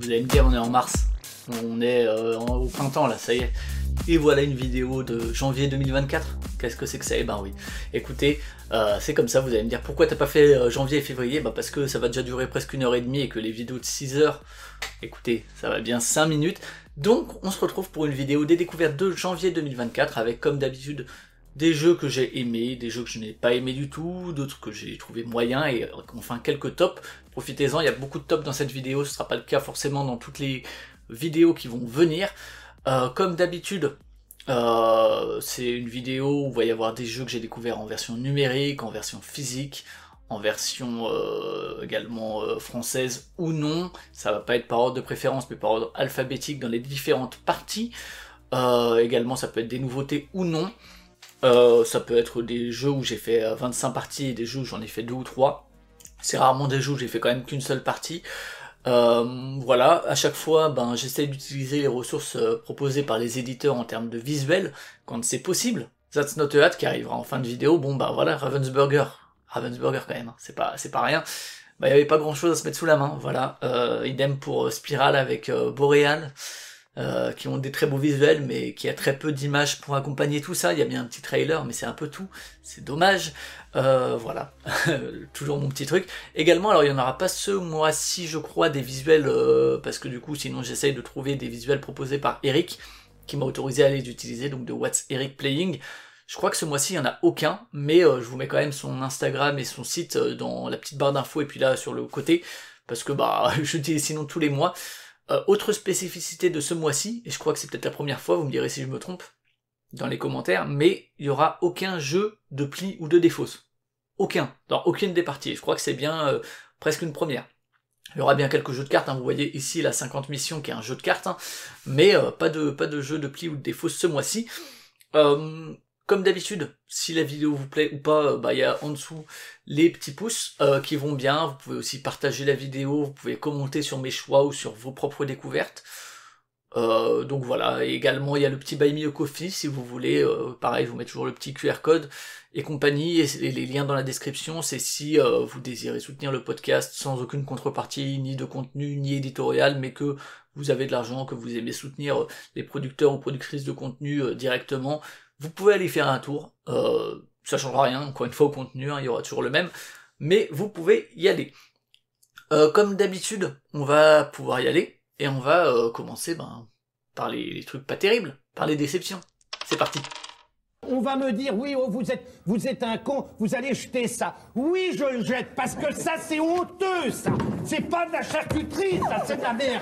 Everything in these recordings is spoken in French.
allez me dire, on est en mars, on est au printemps là, ça y est. Et voilà une vidéo de janvier 2024. Qu'est-ce que c'est que ça? Eh ben oui. Écoutez, c'est comme ça, vous allez me dire pourquoi t'as pas fait janvier et février? Bah parce que ça va déjà durer presque 1h30 et que les vidéos de 6 heures, écoutez, ça va bien 5 minutes. Donc on se retrouve pour une vidéo des découvertes de janvier 2024 avec comme d'habitude des jeux que j'ai aimés, des jeux que je n'ai pas aimés du tout, d'autres que j'ai trouvé moyens et enfin quelques tops. Profitez-en, il y a beaucoup de tops dans cette vidéo, ce sera pas le cas forcément dans toutes les vidéos qui vont venir. Comme d'habitude, c'est une vidéo où il va y avoir des jeux que j'ai découverts en version numérique, en version physique, en version également française ou non. Ça va pas être par ordre de préférence mais par ordre alphabétique dans les différentes parties. Également ça peut être des nouveautés ou non. Ça peut être des jeux où j'ai fait 25 parties et des jeux où j'en ai fait 2 ou 3. C'est rarement des jeux où j'ai fait quand même qu'une seule partie. Voilà, à chaque fois, j'essaie d'utiliser les ressources proposées par les éditeurs en termes de visuel, quand c'est possible. That's Not a Hat qui arrivera en fin de vidéo, voilà, Ravensburger quand même, hein. c'est pas rien. Il y avait pas grand chose à se mettre sous la main, voilà. Idem pour Spiral avec Boreal, qui ont des très beaux visuels, mais qui a très peu d'images pour accompagner tout ça. Il y a bien un petit trailer, mais c'est un peu tout, c'est dommage. Voilà, toujours mon petit truc. Également, alors il n'y en aura pas ce mois-ci, je crois, des visuels, parce que du coup, sinon j'essaye de trouver des visuels proposés par Eric, qui m'a autorisé à les utiliser, donc de What's Eric Playing. Je crois que ce mois-ci, il n'y en a aucun, mais je vous mets quand même son Instagram et son site dans la petite barre d'infos, et puis là, sur le côté, parce que j'utilise sinon tous les mois. Autre spécificité de ce mois-ci, et je crois que c'est peut-être la première fois, vous me direz si je me trompe, dans les commentaires, mais il n'y aura aucun jeu de pli ou de défausse. Aucun, dans aucune des parties. Je crois que c'est bien presque une première. Il y aura bien quelques jeux de cartes, hein. Vous voyez ici la 50 missions qui est un jeu de cartes, hein. Mais pas de jeu de pli ou de défausse ce mois-ci. Comme d'habitude, si la vidéo vous plaît ou pas, il y a en dessous les petits pouces qui vont bien. Vous pouvez aussi partager la vidéo, vous pouvez commenter sur mes choix ou sur vos propres découvertes. Donc voilà, et également il y a le petit Buy Me a Coffee si vous voulez, pareil je vous mets toujours le petit QR code et compagnie, et les liens dans la description, c'est si vous désirez soutenir le podcast sans aucune contrepartie, ni de contenu, ni éditorial, mais que vous avez de l'argent, que vous aimez soutenir les producteurs ou productrices de contenu directement, vous pouvez aller faire un tour, ça changera rien, encore une fois au contenu, hein, il y aura toujours le même, mais vous pouvez y aller. Comme d'habitude, on va pouvoir y aller, et on va commencer par les trucs pas terribles, par les déceptions. C'est parti. On va me dire, oui, oh, vous êtes un con, vous allez jeter ça. Oui, je le jette, parce que ça, c'est honteux, ça. C'est pas de la charcuterie, ça, c'est de la merde.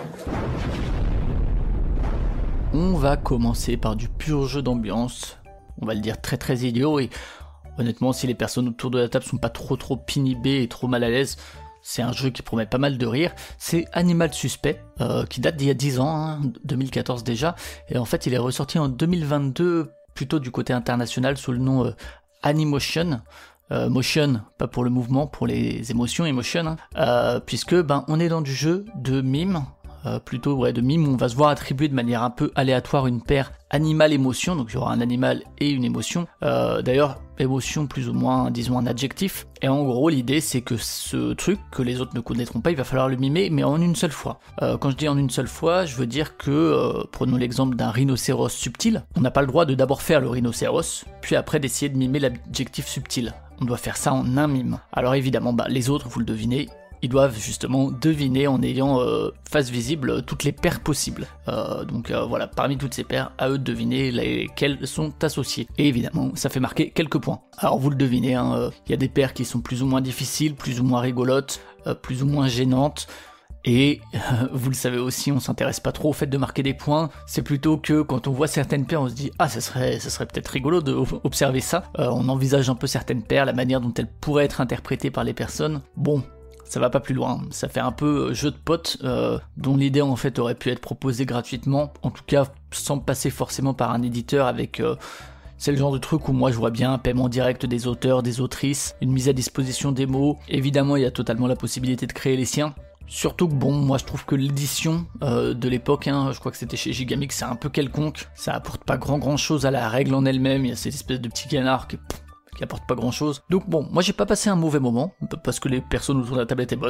On va commencer par du pur jeu d'ambiance. On va le dire très très idiot, et honnêtement, si les personnes autour de la table sont pas trop inhibées et trop mal à l'aise, c'est un jeu qui promet pas mal de rire. C'est Animal Suspect, qui date d'il y a 10 ans, hein, 2014 déjà, et en fait il est ressorti en 2022, plutôt du côté international, sous le nom Animotion. Motion, pas pour le mouvement, pour les émotions, emotion, hein, puisque on est dans du jeu de mime, de mime, où on va se voir attribuer de manière un peu aléatoire une paire animal-émotion, donc il y aura un animal et une émotion, d'ailleurs émotion plus ou moins, disons un adjectif, et en gros l'idée c'est que ce truc que les autres ne connaîtront pas, il va falloir le mimer, mais en une seule fois. Quand je dis en une seule fois, je veux dire que, prenons l'exemple d'un rhinocéros subtil, on n'a pas le droit de d'abord faire le rhinocéros, puis après d'essayer de mimer l'adjectif subtil. On doit faire ça en un mime. Alors évidemment, les autres, vous le devinez, ils doivent justement deviner en ayant face visible toutes les paires possibles. Donc voilà, parmi toutes ces paires, à eux de deviner lesquelles sont associées. Et évidemment, ça fait marquer quelques points. Alors vous le devinez, y a des paires qui sont plus ou moins difficiles, plus ou moins rigolotes, plus ou moins gênantes. Et vous le savez aussi, on s'intéresse pas trop au fait de marquer des points, c'est plutôt que quand on voit certaines paires, on se dit « Ah, ça serait peut-être rigolo d'observer ça ». On envisage un peu certaines paires, la manière dont elles pourraient être interprétées par les personnes. Bon, ça va pas plus loin, ça fait un peu jeu de potes, dont l'idée en fait aurait pu être proposée gratuitement, en tout cas sans passer forcément par un éditeur avec... C'est le genre de truc où moi je vois bien un paiement direct des auteurs, des autrices, une mise à disposition des mots, évidemment il y a totalement la possibilité de créer les siens. Surtout que moi je trouve que l'édition de l'époque, je crois que c'était chez Gigamix, c'est un peu quelconque, ça apporte pas grand chose à la règle en elle-même, il y a cette espèce de petit canard qui apporte pas grand chose. Donc moi j'ai pas passé un mauvais moment, parce que les personnes autour de la table étaient bonnes,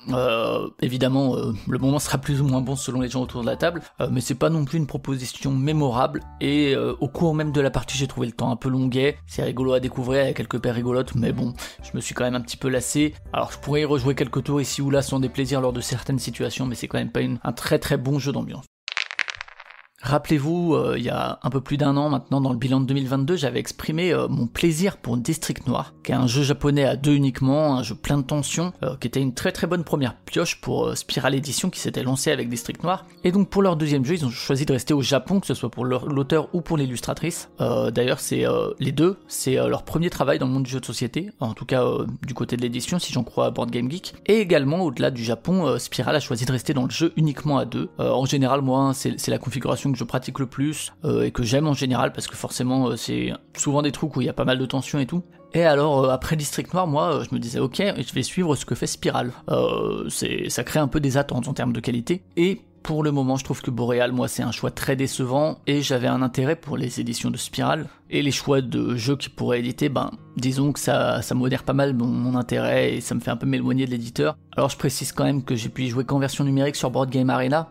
Évidemment, le moment sera plus ou moins bon selon les gens autour de la table, mais c'est pas non plus une proposition mémorable, et au cours même de la partie j'ai trouvé le temps un peu longuet, c'est rigolo à découvrir, il y a quelques paires rigolotes, mais bon, je me suis quand même un petit peu lassé. Alors je pourrais y rejouer quelques tours ici ou là sans déplaisir lors de certaines situations, mais c'est quand même pas un très très bon jeu d'ambiance. Rappelez-vous, il y a un peu plus d'un an maintenant, dans le bilan de 2022, j'avais exprimé mon plaisir pour District Noir, qui est un jeu japonais à 2 uniquement, un jeu plein de tension, qui était une très très bonne première pioche pour Spiral Edition qui s'était lancé avec District Noir. Et donc pour leur deuxième jeu, ils ont choisi de rester au Japon, que ce soit pour l'auteur ou pour l'illustratrice. D'ailleurs, c'est les deux, c'est leur premier travail dans le monde du jeu de société, en tout cas du côté de l'édition, si j'en crois à Board Game Geek. Et également, au-delà du Japon, Spiral a choisi de rester dans le jeu uniquement à 2. En général, moi, c'est la configuration que je pratique le plus et que j'aime en général, parce que forcément c'est souvent des trucs où il y a pas mal de tension et tout. Et alors après District Noir, moi je me disais ok, je vais suivre ce que fait Spiral. Ça crée un peu des attentes en termes de qualité, et pour le moment je trouve que Boreal, moi c'est un choix très décevant, et j'avais un intérêt pour les éditions de Spiral, et les choix de jeux qu'ils pourraient éditer, disons que ça modère pas mal mon intérêt, et ça me fait un peu m'éloigner de l'éditeur. Alors je précise quand même que j'ai pu y jouer qu'en version numérique sur Board Game Arena.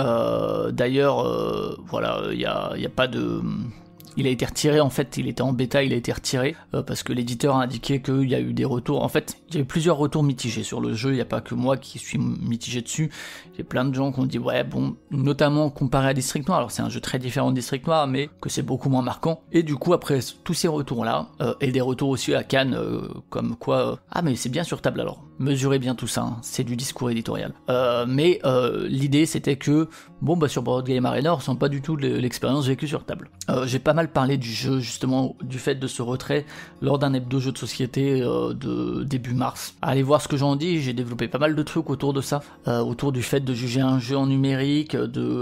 D'ailleurs, voilà, il y a pas de... Il a été retiré, en fait, il était en bêta, il a été retiré, parce que l'éditeur a indiqué qu'il y a eu des retours. En fait, il y a eu plusieurs retours mitigés sur le jeu, il n'y a pas que moi qui suis mitigé dessus. Il y a plein de gens qui ont dit, ouais, bon, notamment comparé à District Noir, alors c'est un jeu très différent de District Noir, mais que c'est beaucoup moins marquant. Et du coup, après tous ces retours-là, et des retours aussi à Cannes, comme quoi, ah mais c'est bien sur table alors, mesurez bien tout ça, hein, c'est du discours éditorial. Mais l'idée c'était que, bon bah sur Board Game Arena, on ressent pas du tout l'expérience vécue sur table. J'ai pas mal parlé du jeu, justement, du fait de ce retrait lors d'un hebdo jeu de société de début mars. Allez voir ce que j'en dis, j'ai développé pas mal de trucs autour de ça, autour du fait de juger un jeu en numérique,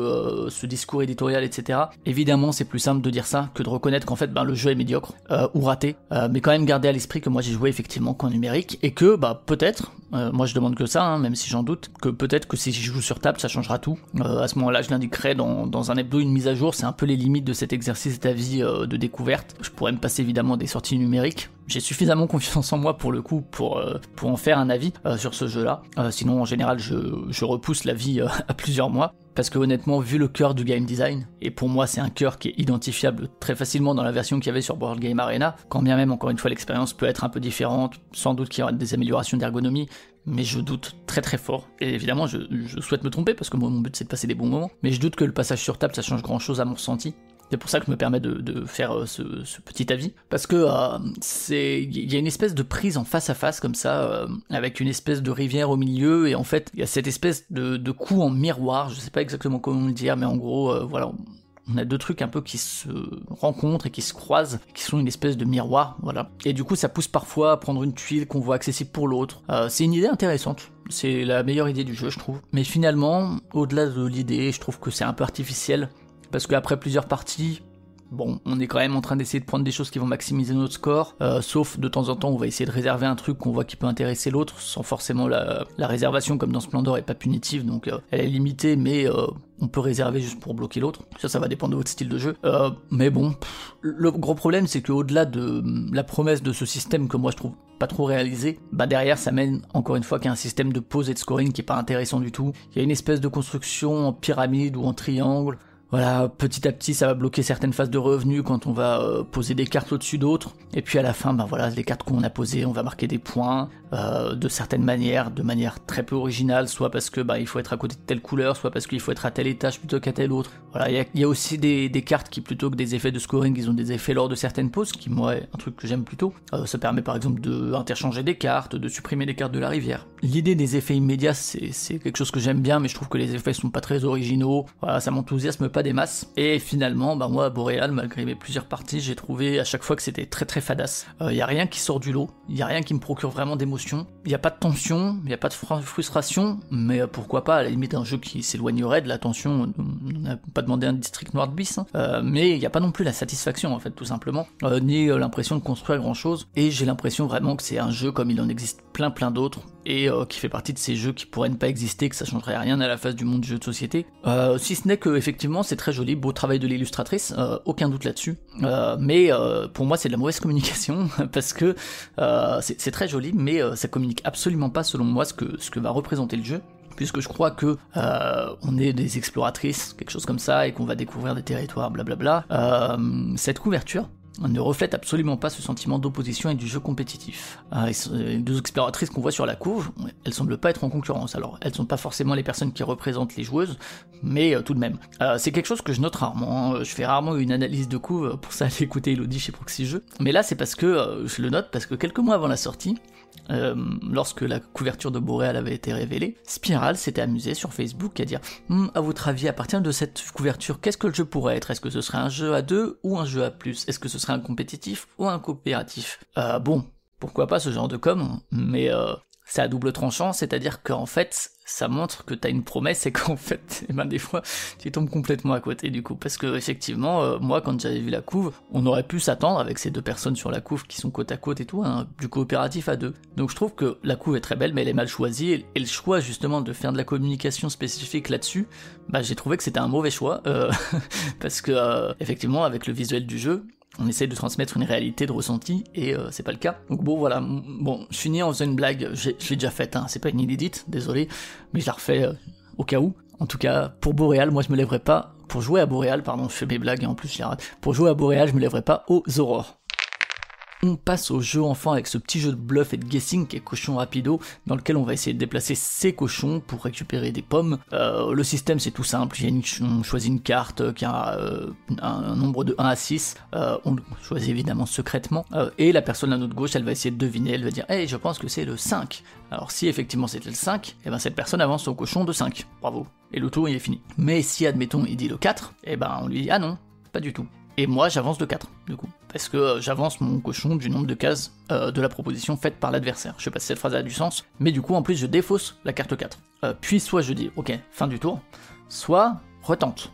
de ce discours éditorial, etc. Évidemment, c'est plus simple de dire ça que de reconnaître qu'en fait, le jeu est médiocre, ou raté, mais quand même garder à l'esprit que moi j'ai joué effectivement qu'en numérique, et que, peut-être, moi je demande que ça, hein, même si j'en doute, que peut-être que si je joue sur table, ça changera tout. À ce moment-là, je l'indiquerai dans un hebdo, une mise à jour, c'est un peu les limites de cet exercice d'avis de découverte. Je pourrais me passer évidemment des sorties numériques. J'ai suffisamment confiance en moi pour le coup pour en faire un avis sur ce jeu-là. Sinon, en général, je repousse l'avis à plusieurs mois. Parce que honnêtement, vu le cœur du game design, et pour moi c'est un cœur qui est identifiable très facilement dans la version qu'il y avait sur Board Game Arena, quand bien même encore une fois l'expérience peut être un peu différente, sans doute qu'il y aura des améliorations d'ergonomie, mais je doute très très fort, et évidemment je souhaite me tromper parce que moi mon but c'est de passer des bons moments, mais je doute que le passage sur table ça change grand chose à mon ressenti. C'est pour ça que je me permets de faire ce petit avis, parce que il y a une espèce de prise en face à face comme ça, avec une espèce de rivière au milieu, et en fait il y a cette espèce de coup en miroir, je sais pas exactement comment le dire, mais en gros voilà, on a deux trucs un peu qui se rencontrent et qui se croisent, qui sont une espèce de miroir, voilà. Et du coup ça pousse parfois à prendre une tuile qu'on voit accessible pour l'autre. C'est une idée intéressante. C'est la meilleure idée du jeu, je trouve. Mais finalement, au-delà de l'idée, je trouve que c'est un peu artificiel. Parce qu'après plusieurs parties, bon, on est quand même en train d'essayer de prendre des choses qui vont maximiser notre score, sauf de temps en temps on va essayer de réserver un truc qu'on voit qui peut intéresser l'autre, sans forcément la réservation comme dans Splendor est pas punitive, donc elle est limitée, mais on peut réserver juste pour bloquer l'autre. Ça va dépendre de votre style de jeu. Mais bon, le gros problème c'est qu'au-delà de la promesse de ce système que moi je trouve pas trop réalisé, derrière ça mène encore une fois qu'à un système de pause et de scoring qui est pas intéressant du tout. Il y a une espèce de construction en pyramide ou en triangle. Voilà, petit à petit ça va bloquer certaines phases de revenus quand on va poser des cartes au-dessus d'autres, et puis à la fin, voilà, les cartes qu'on a posées, on va marquer des points, de certaines manières, de manière très peu originale, soit parce que il faut être à côté de telle couleur, soit parce qu'il faut être à tel étage plutôt qu'à tel autre. Voilà, il y a aussi des cartes qui, plutôt que des effets de scoring, ils ont des effets lors de certaines pauses, qui moi est un truc que j'aime plutôt. Ça permet par exemple de interchanger des cartes, de supprimer des cartes de la rivière. L'idée des effets immédiats, c'est quelque chose que j'aime bien, mais je trouve que les effets sont pas très originaux, voilà, ça m'enthousiasme pas des masses, et finalement, moi, Boreal, malgré mes plusieurs parties, j'ai trouvé à chaque fois que c'était très très fadasse. Y a rien qui sort du lot, y a rien qui me procure vraiment d'émotion, y a pas de tension, y a pas de frustration, mais pourquoi pas, à la limite, un jeu qui s'éloignerait de la tension, on n'a pas demandé un District Noir de bis, mais y a pas non plus la satisfaction, en fait, tout simplement, ni l'impression de construire grand chose, et j'ai l'impression vraiment que c'est un jeu comme il en existe plein d'autres, et qui fait partie de ces jeux qui pourraient ne pas exister, que ça changerait rien à la face du monde du jeu de société. Si ce n'est que effectivement c'est très joli, beau travail de l'illustratrice, aucun doute là-dessus. Mais pour moi c'est de la mauvaise communication parce que c'est très joli, mais ça communique absolument pas selon moi ce que va représenter le jeu. Puisque je crois que on est des exploratrices, quelque chose comme ça, et qu'on va découvrir des territoires, blablabla. Cette couverture ne reflète absolument pas ce sentiment d'opposition et du jeu compétitif. Les deux exploratrices qu'on voit sur la couve, elles semblent pas être en concurrence. Alors, elles sont pas forcément les personnes qui représentent les joueuses, mais tout de même. C'est quelque chose que je note rarement, hein. Je fais rarement une analyse de couve, pour ça aller écouter Elodie chez Proxy Jeux. Mais là, c'est parce que, je le note, parce que quelques mois avant la sortie, lorsque la couverture de Boréal avait été révélée, Spiral s'était amusé sur Facebook à dire à votre avis, à partir de cette couverture, qu'est-ce que le jeu pourrait être? Est-ce que ce serait un jeu à 2 ou un jeu à plus? Est-ce que ce serait un compétitif ou un coopératif? Bon, pourquoi pas ce genre de com, mais c'est à double tranchant, c'est-à-dire qu'en fait, ça montre que t'as une promesse et qu'en fait, des fois, tu tombes complètement à côté du coup. Parce que effectivement, moi, quand j'avais vu la couve, on aurait pu s'attendre, avec ces deux personnes sur la couve qui sont côte à côte et tout, du coopératif à 2. Donc je trouve que la couve est très belle, mais elle est mal choisie, et le choix justement de faire de la communication spécifique là-dessus, j'ai trouvé que c'était un mauvais choix, parce que effectivement, avec le visuel du jeu, on essaye de transmettre une réalité de ressenti, et c'est pas le cas. Donc bon, voilà. Bon, je finis en faisant une blague, je l'ai déjà faite, c'est pas une inédite, désolé, mais je la refais au cas où. En tout cas, pour Boréal, moi je me lèverai pas, pour jouer à Boréal, pardon, je fais mes blagues et en plus je les rate, pour jouer à Boréal, je me lèverai pas aux aurores. On passe au jeu enfant avec ce petit jeu de bluff et de guessing qui est Cochon Rapido, dans lequel on va essayer de déplacer ses cochons pour récupérer des pommes. Le système c'est tout simple, on choisit une carte qui a un nombre de 1 à 6, on le choisit évidemment secrètement, et la personne à notre gauche elle va essayer de deviner, elle va dire « Hey, je pense que c'est le 5 ». Alors si effectivement c'était le 5, cette personne avance son cochon de 5, bravo, et le tour il est fini. Mais si admettons il dit le 4, on lui dit « Ah non, pas du tout ». Et moi j'avance de 4 du coup, parce que j'avance mon cochon du nombre de cases de la proposition faite par l'adversaire. Je sais pas si cette phrase a du sens, mais du coup en plus je défausse la carte 4. Puis soit je dis ok, fin du tour, soit retente,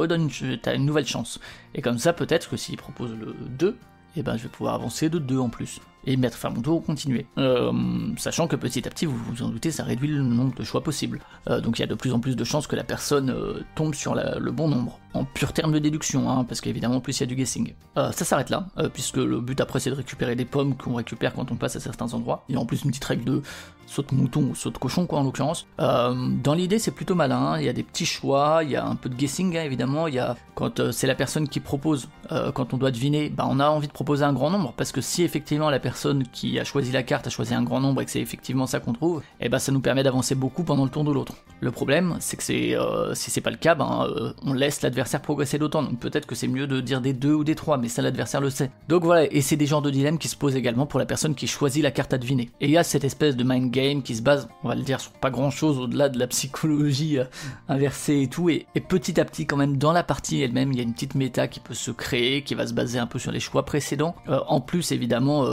t'as une nouvelle chance. Et comme ça peut-être que s'il propose le 2, je vais pouvoir avancer de 2 en plus. Et faire mon tour ou continuer. Sachant que petit à petit, vous vous en doutez, ça réduit le nombre de choix possibles. Donc il y a de plus en plus de chances que la personne tombe sur le bon nombre. En pur terme de déduction, parce qu'évidemment en plus il y a du guessing. Ça s'arrête là, puisque le but après c'est de récupérer des pommes qu'on récupère quand on passe à certains endroits. Il y a en plus une petite règle de saute mouton ou saute cochon quoi en l'occurrence. Dans l'idée c'est plutôt malin, il y a des petits choix, il y a un peu de guessing évidemment, il y a quand c'est la personne qui propose, quand on doit deviner, on a envie de proposer un grand nombre, parce que si effectivement la personne qui a choisi la carte a choisi un grand nombre et que c'est effectivement ça qu'on trouve, ça nous permet d'avancer beaucoup pendant le tour de l'autre. Le problème c'est que si c'est pas le cas, on laisse l'adversaire progresser d'autant, donc peut-être que c'est mieux de dire des 2 ou des 3, mais ça l'adversaire le sait. Donc voilà, et c'est des genres de dilemmes qui se posent également pour la personne qui choisit la carte à deviner. Et il y a cette espèce de mind game qui se base, on va le dire, sur pas grand chose au-delà de la psychologie inversée et tout, et petit à petit quand même dans la partie elle-même, il y a une petite méta qui peut se créer, qui va se baser un peu sur les choix précédents. En plus évidemment,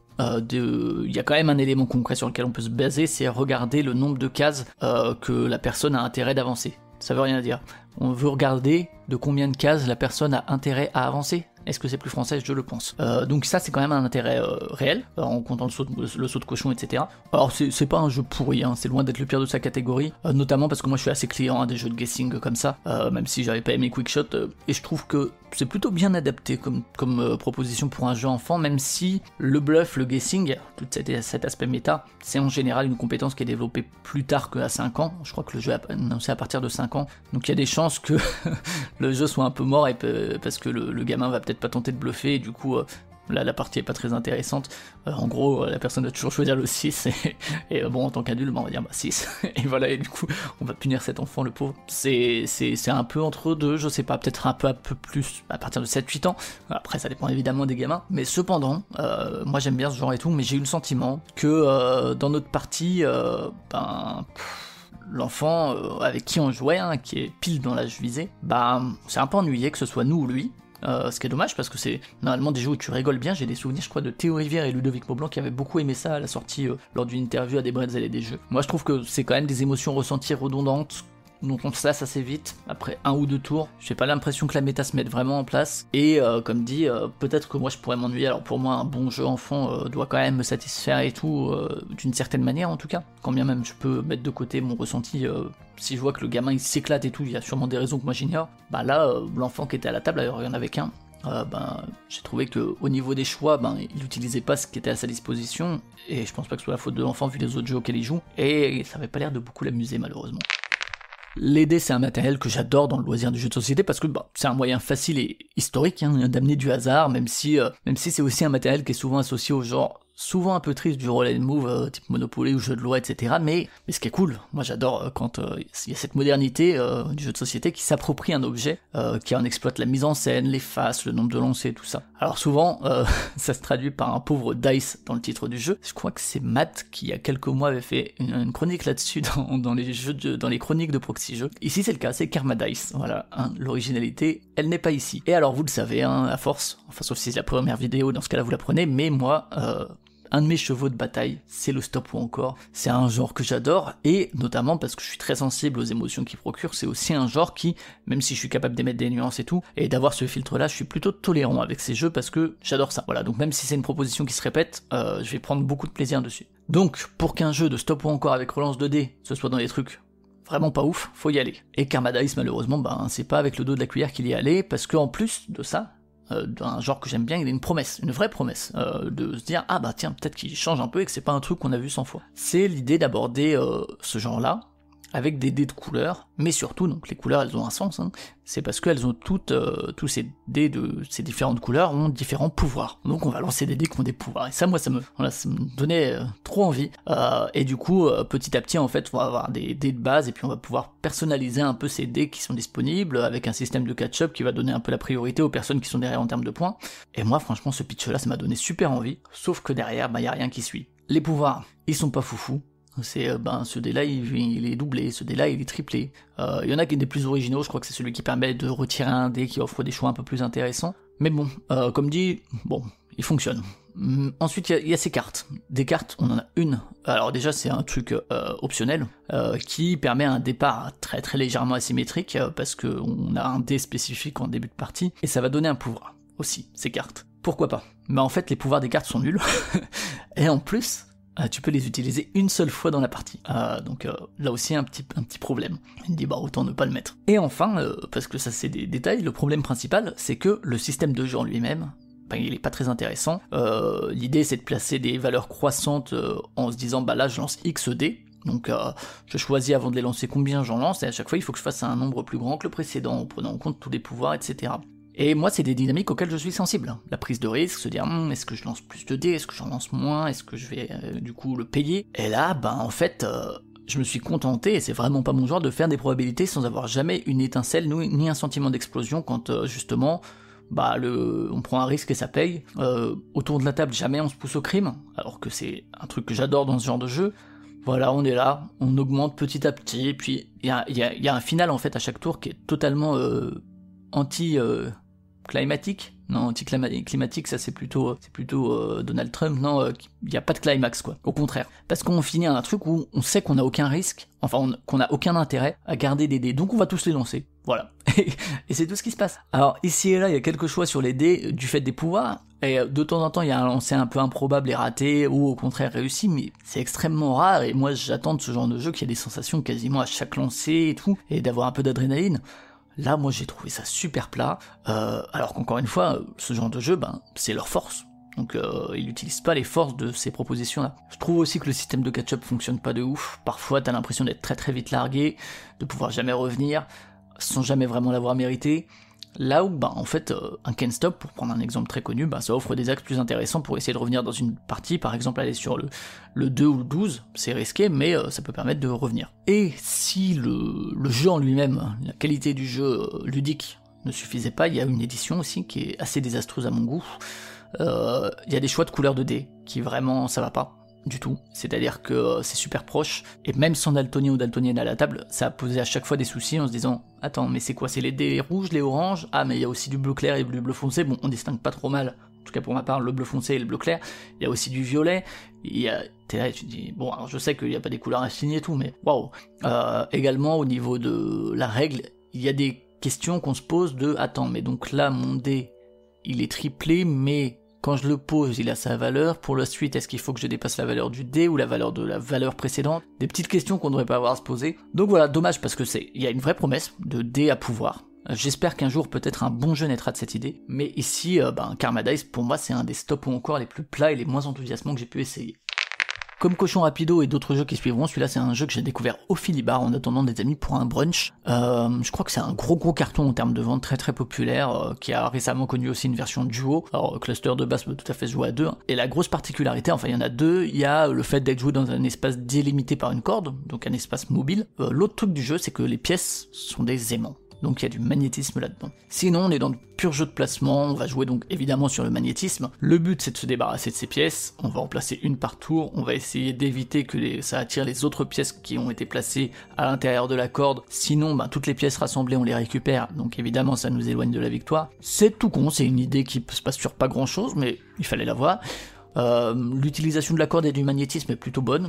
il y a quand même un élément concret sur lequel on peut se baser, c'est regarder le nombre de cases que la personne a intérêt d'avancer. Ça veut rien dire. On veut regarder de combien de cases la personne a intérêt à avancer. Est-ce que c'est plus français? Je le pense. Donc ça c'est quand même un intérêt réel, en comptant le saut de cochon, etc. Alors c'est pas un jeu pourri, c'est loin d'être le pire de sa catégorie, notamment parce que moi je suis assez client des jeux de guessing comme ça, même si j'avais pas aimé Quickshot, et je trouve que c'est plutôt bien adapté comme proposition pour un jeu enfant, même si le bluff, le guessing, tout cet aspect méta, c'est en général une compétence qui est développée plus tard qu'à 5 ans, je crois que le jeu est annoncé à partir de 5 ans, donc il y a des chances que le jeu soit un peu mort, parce que le gamin va peut-être pas tenter de bluffer, et du coup là la partie est pas très intéressante. En gros la personne doit toujours choisir le 6 et bon en tant qu'adulte on va dire 6 et voilà, et du coup on va punir cet enfant, le pauvre. C'est un peu entre deux, je sais pas, peut-être un peu plus à partir de 7-8 ans, après ça dépend évidemment des gamins, mais cependant moi j'aime bien ce genre et tout, mais j'ai eu le sentiment que dans notre partie l'enfant avec qui on jouait, qui est pile dans l'âge visé, c'est un peu ennuyé que ce soit nous ou lui. Ce qui est dommage parce que c'est normalement des jeux où tu rigoles bien. J'ai des souvenirs je crois de Théo Rivière et Ludovic Maublanc qui avaient beaucoup aimé ça à la sortie lors d'une interview à des Bretzel et des jeux. Moi je trouve que c'est quand même des émotions ressenties redondantes dont on se lasse assez vite, après 1 ou 2 tours. J'ai pas l'impression que la méta se mette vraiment en place, et comme dit, peut-être que moi je pourrais m'ennuyer. Alors pour moi un bon jeu enfant doit quand même me satisfaire et tout, d'une certaine manière en tout cas, quand bien même je peux mettre de côté mon ressenti, si je vois que le gamin il s'éclate et tout, il y a sûrement des raisons que moi j'ignore. Bah là, l'enfant qui était à la table, alors il y en avait qu'un, j'ai trouvé que au niveau des choix, il utilisait pas ce qui était à sa disposition, et je pense pas que ce soit la faute de l'enfant vu les autres jeux auxquels il joue, et ça avait pas l'air de beaucoup l'amuser malheureusement. Les dés, c'est un matériel que j'adore dans le loisir du jeu de société parce que c'est un moyen facile et historique d'amener du hasard, même si c'est aussi un matériel qui est souvent associé au genre souvent un peu triste du roll and move, type Monopoly ou jeu de loi, etc. Mais ce qui est cool, moi j'adore quand il y a cette modernité du jeu de société qui s'approprie un objet, qui en exploite la mise en scène, les faces, le nombre de lancers, tout ça. Alors souvent, ça se traduit par un pauvre dice dans le titre du jeu. Je crois que c'est Matt qui il y a quelques mois avait fait une chronique là-dessus dans les chroniques de Proxy Jeux. Ici c'est le cas, c'est Karma Dice. Voilà, l'originalité, elle n'est pas ici. Et alors vous le savez, à force, enfin sauf si c'est la première vidéo, dans ce cas-là vous la prenez, mais moi, un de mes chevaux de bataille, c'est le stop ou encore. C'est un genre que j'adore, et notamment parce que je suis très sensible aux émotions qu'il procure, c'est aussi un genre qui, même si je suis capable d'émettre des nuances et tout, et d'avoir ce filtre-là, je suis plutôt tolérant avec ces jeux parce que j'adore ça. Voilà, donc même si c'est une proposition qui se répète, je vais prendre beaucoup de plaisir dessus. Donc, pour qu'un jeu de stop ou encore avec relance de dés, ce soit dans les trucs vraiment pas ouf, faut y aller. Et Karma Dice, malheureusement, c'est pas avec le dos de la cuillère qu'il y est allé, parce qu'en plus de ça, d'un genre que j'aime bien, il y a une promesse, une vraie promesse, de se dire, tiens, peut-être qu'il change un peu et que c'est pas un truc qu'on a vu 100 fois. C'est l'idée d'aborder ce genre-là, avec des dés de couleurs, mais surtout, donc les couleurs elles ont un sens, c'est parce qu'elles ont toutes, tous ces dés de ces différentes couleurs ont différents pouvoirs. Donc on va lancer des dés qui ont des pouvoirs, et ça moi ça me donnait trop envie, et du coup petit à petit en fait on va avoir des dés de base, et puis on va pouvoir personnaliser un peu ces dés qui sont disponibles, avec un système de catch-up qui va donner un peu la priorité aux personnes qui sont derrière en termes de points, et moi franchement ce pitch là ça m'a donné super envie, sauf que derrière y a rien qui suit. Les pouvoirs, ils sont pas foufous. C'est ce dé-là il est doublé, ce dé-là il est triplé. Il y en a qui est des plus originaux, je crois que c'est celui qui permet de retirer un dé qui offre des choix un peu plus intéressants. Mais bon, comme dit, il fonctionne. Ensuite il y a ces cartes. Des cartes, on en a une. Alors déjà c'est un truc optionnel qui permet un départ très très légèrement asymétrique parce que on a un dé spécifique en début de partie et ça va donner un pouvoir aussi, ces cartes. Pourquoi pas? Mais en fait les pouvoirs des cartes sont nuls et en plus tu peux les utiliser une seule fois dans la partie. Donc là aussi un petit problème. Il me dit autant ne pas le mettre. Et enfin, parce que ça c'est des détails, le problème principal c'est que le système de jeu en lui-même, il est pas très intéressant. L'idée c'est de placer des valeurs croissantes en se disant là je lance X dés. Donc je choisis avant de les lancer combien j'en lance, et à chaque fois il faut que je fasse un nombre plus grand que le précédent, en prenant en compte tous les pouvoirs, etc. Et moi, c'est des dynamiques auxquelles je suis sensible. La prise de risque, se dire, est-ce que je lance plus de dés, est-ce que j'en lance moins, est-ce que je vais du coup le payer. Et là, en fait, je me suis contenté, et c'est vraiment pas mon genre, de faire des probabilités sans avoir jamais une étincelle ni un sentiment d'explosion quand justement, on prend un risque et ça paye. Autour de la table, jamais on se pousse au crime, alors que c'est un truc que j'adore dans ce genre de jeu. Voilà, on est là, on augmente petit à petit, et puis il y a un final en fait à chaque tour qui est totalement climatique, non, anti-climatique, ça c'est plutôt Donald Trump, non, il n'y a pas de climax quoi, au contraire, parce qu'on finit un truc où on sait qu'on a aucun risque, qu'on a aucun intérêt à garder des dés, donc on va tous les lancer, voilà, et c'est tout ce qui se passe. Alors ici et là, il y a quelques choix sur les dés du fait des pouvoirs, et de temps en temps il y a un lancer un peu improbable et raté, ou au contraire réussi, mais c'est extrêmement rare, et moi j'attends de ce genre de jeu qu'il y ait des sensations quasiment à chaque lancer et tout, et d'avoir un peu d'adrénaline. Là, moi, j'ai trouvé ça super plat, alors qu'encore une fois, ce genre de jeu, c'est leur force. Donc, ils n'utilisent pas les forces de ces propositions-là. Je trouve aussi que le système de catch-up fonctionne pas de ouf. Parfois, t'as l'impression d'être très très vite largué, de pouvoir jamais revenir, sans jamais vraiment l'avoir mérité. Là où, en fait, un Can't Stop, pour prendre un exemple très connu, ça offre des axes plus intéressants pour essayer de revenir dans une partie, par exemple aller sur le 2 ou le 12, c'est risqué, mais ça peut permettre de revenir. Et si le jeu en lui-même, la qualité du jeu ludique ne suffisait pas, il y a une édition aussi qui est assez désastreuse à mon goût. Il y a des choix de couleurs de dés qui vraiment ça va pas du tout, c'est-à-dire que c'est super proche, et même sans daltonien ou daltonienne à la table, ça a posé à chaque fois des soucis en se disant attends, mais c'est quoi, c'est les dés rouges, les oranges, mais il y a aussi du bleu clair et du bleu foncé, on distingue pas trop mal en tout cas pour ma part, le bleu foncé et le bleu clair. Il y a aussi du violet, t'es là et tu te dis, bon, alors je sais qu'il n'y a pas des couleurs infinies et tout, mais waouh. Également, au niveau de la règle, il y a des questions qu'on se pose de, attends, mais donc là, mon dé, il est triplé, mais quand je le pose, il a sa valeur. Pour la suite, est-ce qu'il faut que je dépasse la valeur du dé ou la valeur de la valeur précédente? Des petites questions qu'on ne devrait pas avoir à se poser. Donc voilà, dommage parce que il y a une vraie promesse de dé à pouvoir. J'espère qu'un jour peut-être un bon jeu naîtra de cette idée. Mais ici, Karma Dice, pour moi, c'est un des stop ou encore les plus plats et les moins enthousiasmants que j'ai pu essayer. Comme Cochon Rapido et d'autres jeux qui suivront, celui-là c'est un jeu que j'ai découvert au Philibar en attendant des amis pour un brunch. Je crois que c'est un gros carton en termes de vente très populaire, qui a récemment connu aussi une version duo. Alors cluster de base peut tout à fait se jouer à deux. Et la grosse particularité, enfin il y en a deux, il y a le fait d'être joué dans un espace délimité par une corde, donc un espace mobile. L'autre truc du jeu c'est que les pièces sont des aimants. Donc il y a du magnétisme là-dedans. Sinon, on est dans le pur jeu de placement, on va jouer donc évidemment sur le magnétisme. Le but c'est de se débarrasser de ces pièces, on va en placer une par tour, on va essayer d'éviter que ça attire les autres pièces qui ont été placées à l'intérieur de la corde. Sinon, toutes les pièces rassemblées on les récupère, donc évidemment ça nous éloigne de la victoire. C'est tout con, c'est une idée qui se passe sur pas grand chose, mais il fallait l'avoir. L'utilisation de la corde et du magnétisme est plutôt bonne,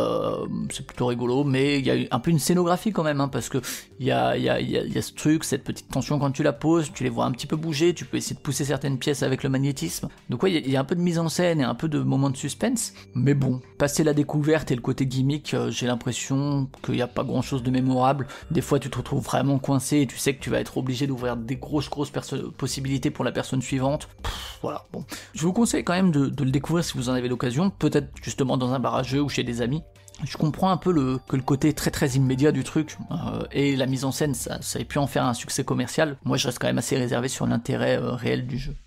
c'est plutôt rigolo, mais il y a un peu une scénographie quand même, parce que il y a ce truc, cette petite tension quand tu la poses, tu les vois un petit peu bouger, tu peux essayer de pousser certaines pièces avec le magnétisme, donc ouais, il y a un peu de mise en scène et un peu de moments de suspense, mais bon, passer la découverte et le côté gimmick, j'ai l'impression qu'il n'y a pas grand chose de mémorable. Des fois tu te retrouves vraiment coincé et tu sais que tu vas être obligé d'ouvrir des grosses possibilités pour la personne suivante. Voilà, bon. Je vous conseille quand même de le découvrir si vous en avez l'occasion, peut-être justement dans un bar à jeux ou chez des amis. Je comprends un peu que le côté très immédiat du truc et la mise en scène, ça ait pu en faire un succès commercial. Moi je reste quand même assez réservé sur l'intérêt réel du jeu.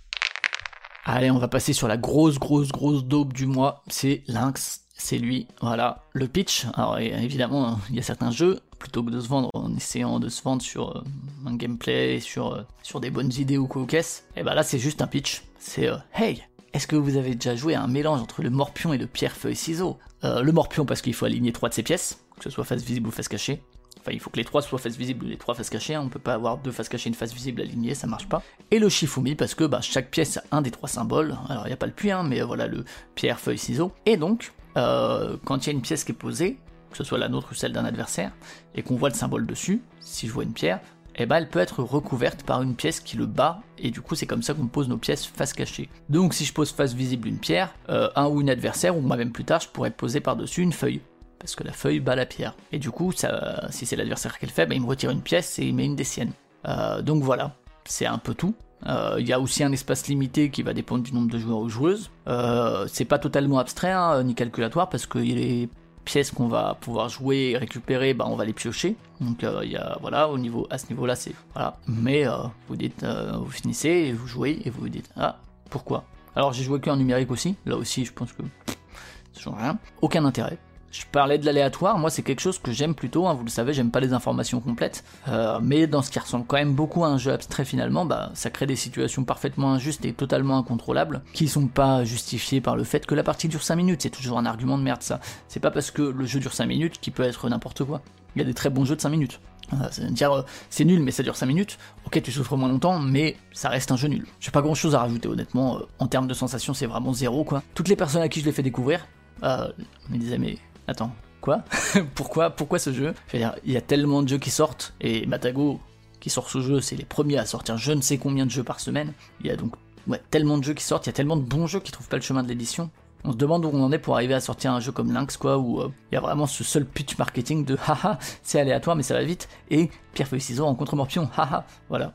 Allez, on va passer sur la grosse daube du mois, c'est Lynx. C'est lui, voilà, le pitch. Alors évidemment, il y a certains jeux, plutôt que de se vendre en essayant de se vendre sur un gameplay, sur des bonnes idées ou cocasse, et là c'est juste un pitch. C'est hey, est-ce que vous avez déjà joué à un mélange entre le morpion et le pierre-feuille-ciseau? Le morpion parce qu'il faut aligner 3 de ses pièces, que ce soit face visible ou face cachée. Enfin, il faut que les 3 soient face visible ou les 3 faces cachées, on peut pas avoir 2 faces cachées et une face visible alignée, ça marche pas. Et le Shifumi parce que chaque pièce a un des 3 symboles, alors il n'y a pas le puits, mais voilà le pierre-feuille-ciseau. Et donc, quand il y a une pièce qui est posée, que ce soit la nôtre ou celle d'un adversaire, et qu'on voit le symbole dessus, si je vois une pierre, elle peut être recouverte par une pièce qui le bat, et du coup c'est comme ça qu'on pose nos pièces face cachée. Donc si je pose face visible une pierre, un ou une adversaire, ou moi même plus tard, je pourrais poser par-dessus une feuille, parce que la feuille bat la pierre. Et du coup, si c'est l'adversaire qui le fait, il me retire une pièce et il met une des siennes. Donc voilà, c'est un peu tout. Il y a aussi un espace limité qui va dépendre du nombre de joueurs ou joueuses. C'est pas totalement abstrait ni calculatoire parce que les pièces qu'on va pouvoir jouer et récupérer, on va les piocher. Donc il y a voilà à ce niveau-là c'est voilà. Mais vous dites vous finissez et vous jouez et vous vous dites pourquoi. Alors j'ai joué qu'en numérique aussi. Là aussi je pense que ça change rien. Aucun intérêt. Je parlais de l'aléatoire, moi c'est quelque chose que j'aime plutôt, vous le savez, j'aime pas les informations complètes, mais dans ce qui ressemble quand même beaucoup à un jeu abstrait finalement, ça crée des situations parfaitement injustes et totalement incontrôlables, qui sont pas justifiées par le fait que la partie dure 5 minutes, c'est toujours un argument de merde ça, c'est pas parce que le jeu dure 5 minutes qu'il peut être n'importe quoi, il y a des très bons jeux de 5 minutes. C'est-à-dire c'est nul mais ça dure 5 minutes, ok tu souffres moins longtemps mais ça reste un jeu nul. J'ai pas grand chose à rajouter honnêtement, en termes de sensations c'est vraiment zéro quoi. Toutes les personnes à qui je l'ai fait découvrir, me disaient mais attends, quoi? Pourquoi ce jeu? Je veux dire, il y a tellement de jeux qui sortent, et Matago, qui sort ce jeu, c'est les premiers à sortir je ne sais combien de jeux par semaine. Il y a donc tellement de jeux qui sortent, il y a tellement de bons jeux qui trouvent pas le chemin de l'édition. On se demande où on en est pour arriver à sortir un jeu comme Lynx, quoi, où il y a vraiment ce seul pitch marketing de haha, c'est aléatoire mais ça va vite, et pierre-feuille-ciseaux rencontre morpion, haha, voilà.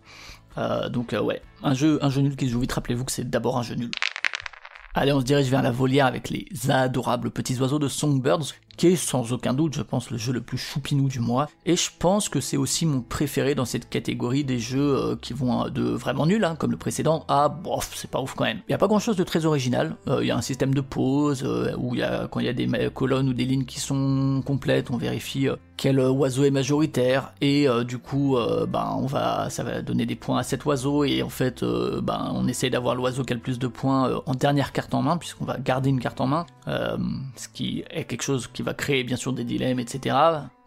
Donc un jeu nul qui se joue vite, rappelez-vous que c'est d'abord un jeu nul. Allez, on se dirige vers la volière avec les adorables petits oiseaux de Songbirds, qui est sans aucun doute, je pense, le jeu le plus choupinou du mois, et je pense que c'est aussi mon préféré dans cette catégorie des jeux qui vont de vraiment nuls, comme le précédent, à bof, c'est pas ouf quand même. Il y a pas grand chose de très original, il y a un système de pause, où quand il y a des colonnes ou des lignes qui sont complètes, on vérifie quel oiseau est majoritaire, et du coup, ça va donner des points à cet oiseau, et en fait, on essaye d'avoir l'oiseau qui a le plus de points en dernière carte en main, puisqu'on va garder une carte en main, ce qui est quelque chose qui va créer bien sûr des dilemmes, etc.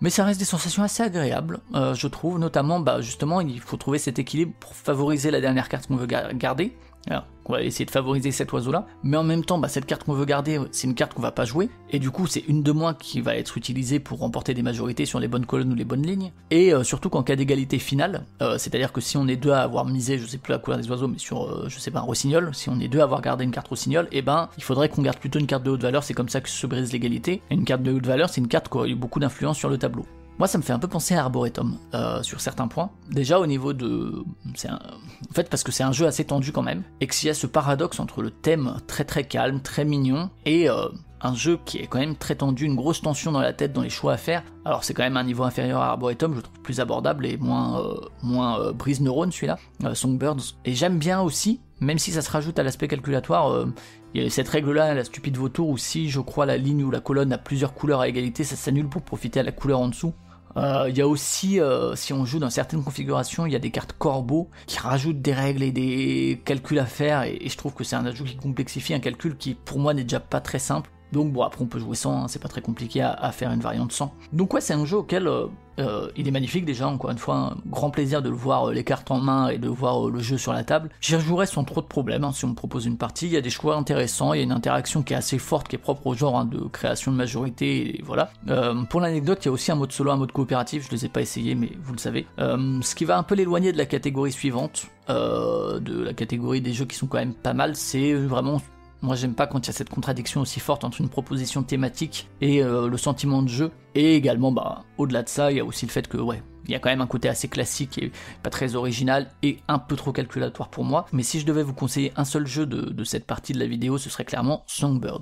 mais ça reste des sensations assez agréables, je trouve, notamment, justement, il faut trouver cet équilibre pour favoriser la dernière carte qu'on veut garder. Alors, on va essayer de favoriser cet oiseau-là, mais en même temps, cette carte qu'on veut garder, c'est une carte qu'on va pas jouer, et du coup, c'est une de moins qui va être utilisée pour remporter des majorités sur les bonnes colonnes ou les bonnes lignes, et surtout qu'en cas d'égalité finale, c'est-à-dire que si on est deux à avoir misé, je sais plus la couleur des oiseaux, mais sur, je sais pas, un rossignol, si on est deux à avoir gardé une carte rossignol, il faudrait qu'on garde plutôt une carte de haute valeur, c'est comme ça que se brise l'égalité, et une carte de haute valeur, c'est une carte qui a eu beaucoup d'influence sur le tableau. Moi, ça me fait un peu penser à Arboretum, sur certains points. Déjà, au niveau de... En fait, parce que c'est un jeu assez tendu quand même, et qu'il y a ce paradoxe entre le thème très très calme, très mignon, et un jeu qui est quand même très tendu, une grosse tension dans la tête, dans les choix à faire. Alors, c'est quand même un niveau inférieur à Arboretum, je le trouve plus abordable et moins brise neurone, celui-là, Songbirds. Et j'aime bien aussi, même si ça se rajoute à l'aspect calculatoire, il y a cette règle-là, la stupide vautour, où si, je crois, la ligne ou la colonne a plusieurs couleurs à égalité, ça s'annule pour profiter à la couleur en dessous. Il y a aussi, si on joue dans certaines configurations, il y a des cartes corbeaux qui rajoutent des règles et des calculs à faire, et je trouve que c'est un ajout qui complexifie un calcul qui, pour moi, n'est déjà pas très simple. Donc bon, après on peut jouer sans, c'est pas très compliqué à faire une variante sans. Donc ouais, c'est un jeu auquel il est magnifique déjà, encore une fois, un grand plaisir de le voir les cartes en main et de voir le jeu sur la table. J'y rejouerai sans trop de problèmes, si on me propose une partie, il y a des choix intéressants, il y a une interaction qui est assez forte, qui est propre au genre de création de majorité, et voilà. Pour l'anecdote, il y a aussi un mode solo, un mode coopératif, je les ai pas essayés, mais vous le savez. Ce qui va un peu l'éloigner de la catégorie suivante, de la catégorie des jeux qui sont quand même pas mal, c'est vraiment... Moi j'aime pas quand il y a cette contradiction aussi forte entre une proposition thématique et le sentiment de jeu. Et également, au-delà de ça, il y a aussi le fait que, il y a quand même un côté assez classique et pas très original et un peu trop calculatoire pour moi. Mais si je devais vous conseiller un seul jeu de cette partie de la vidéo, ce serait clairement Songbirds.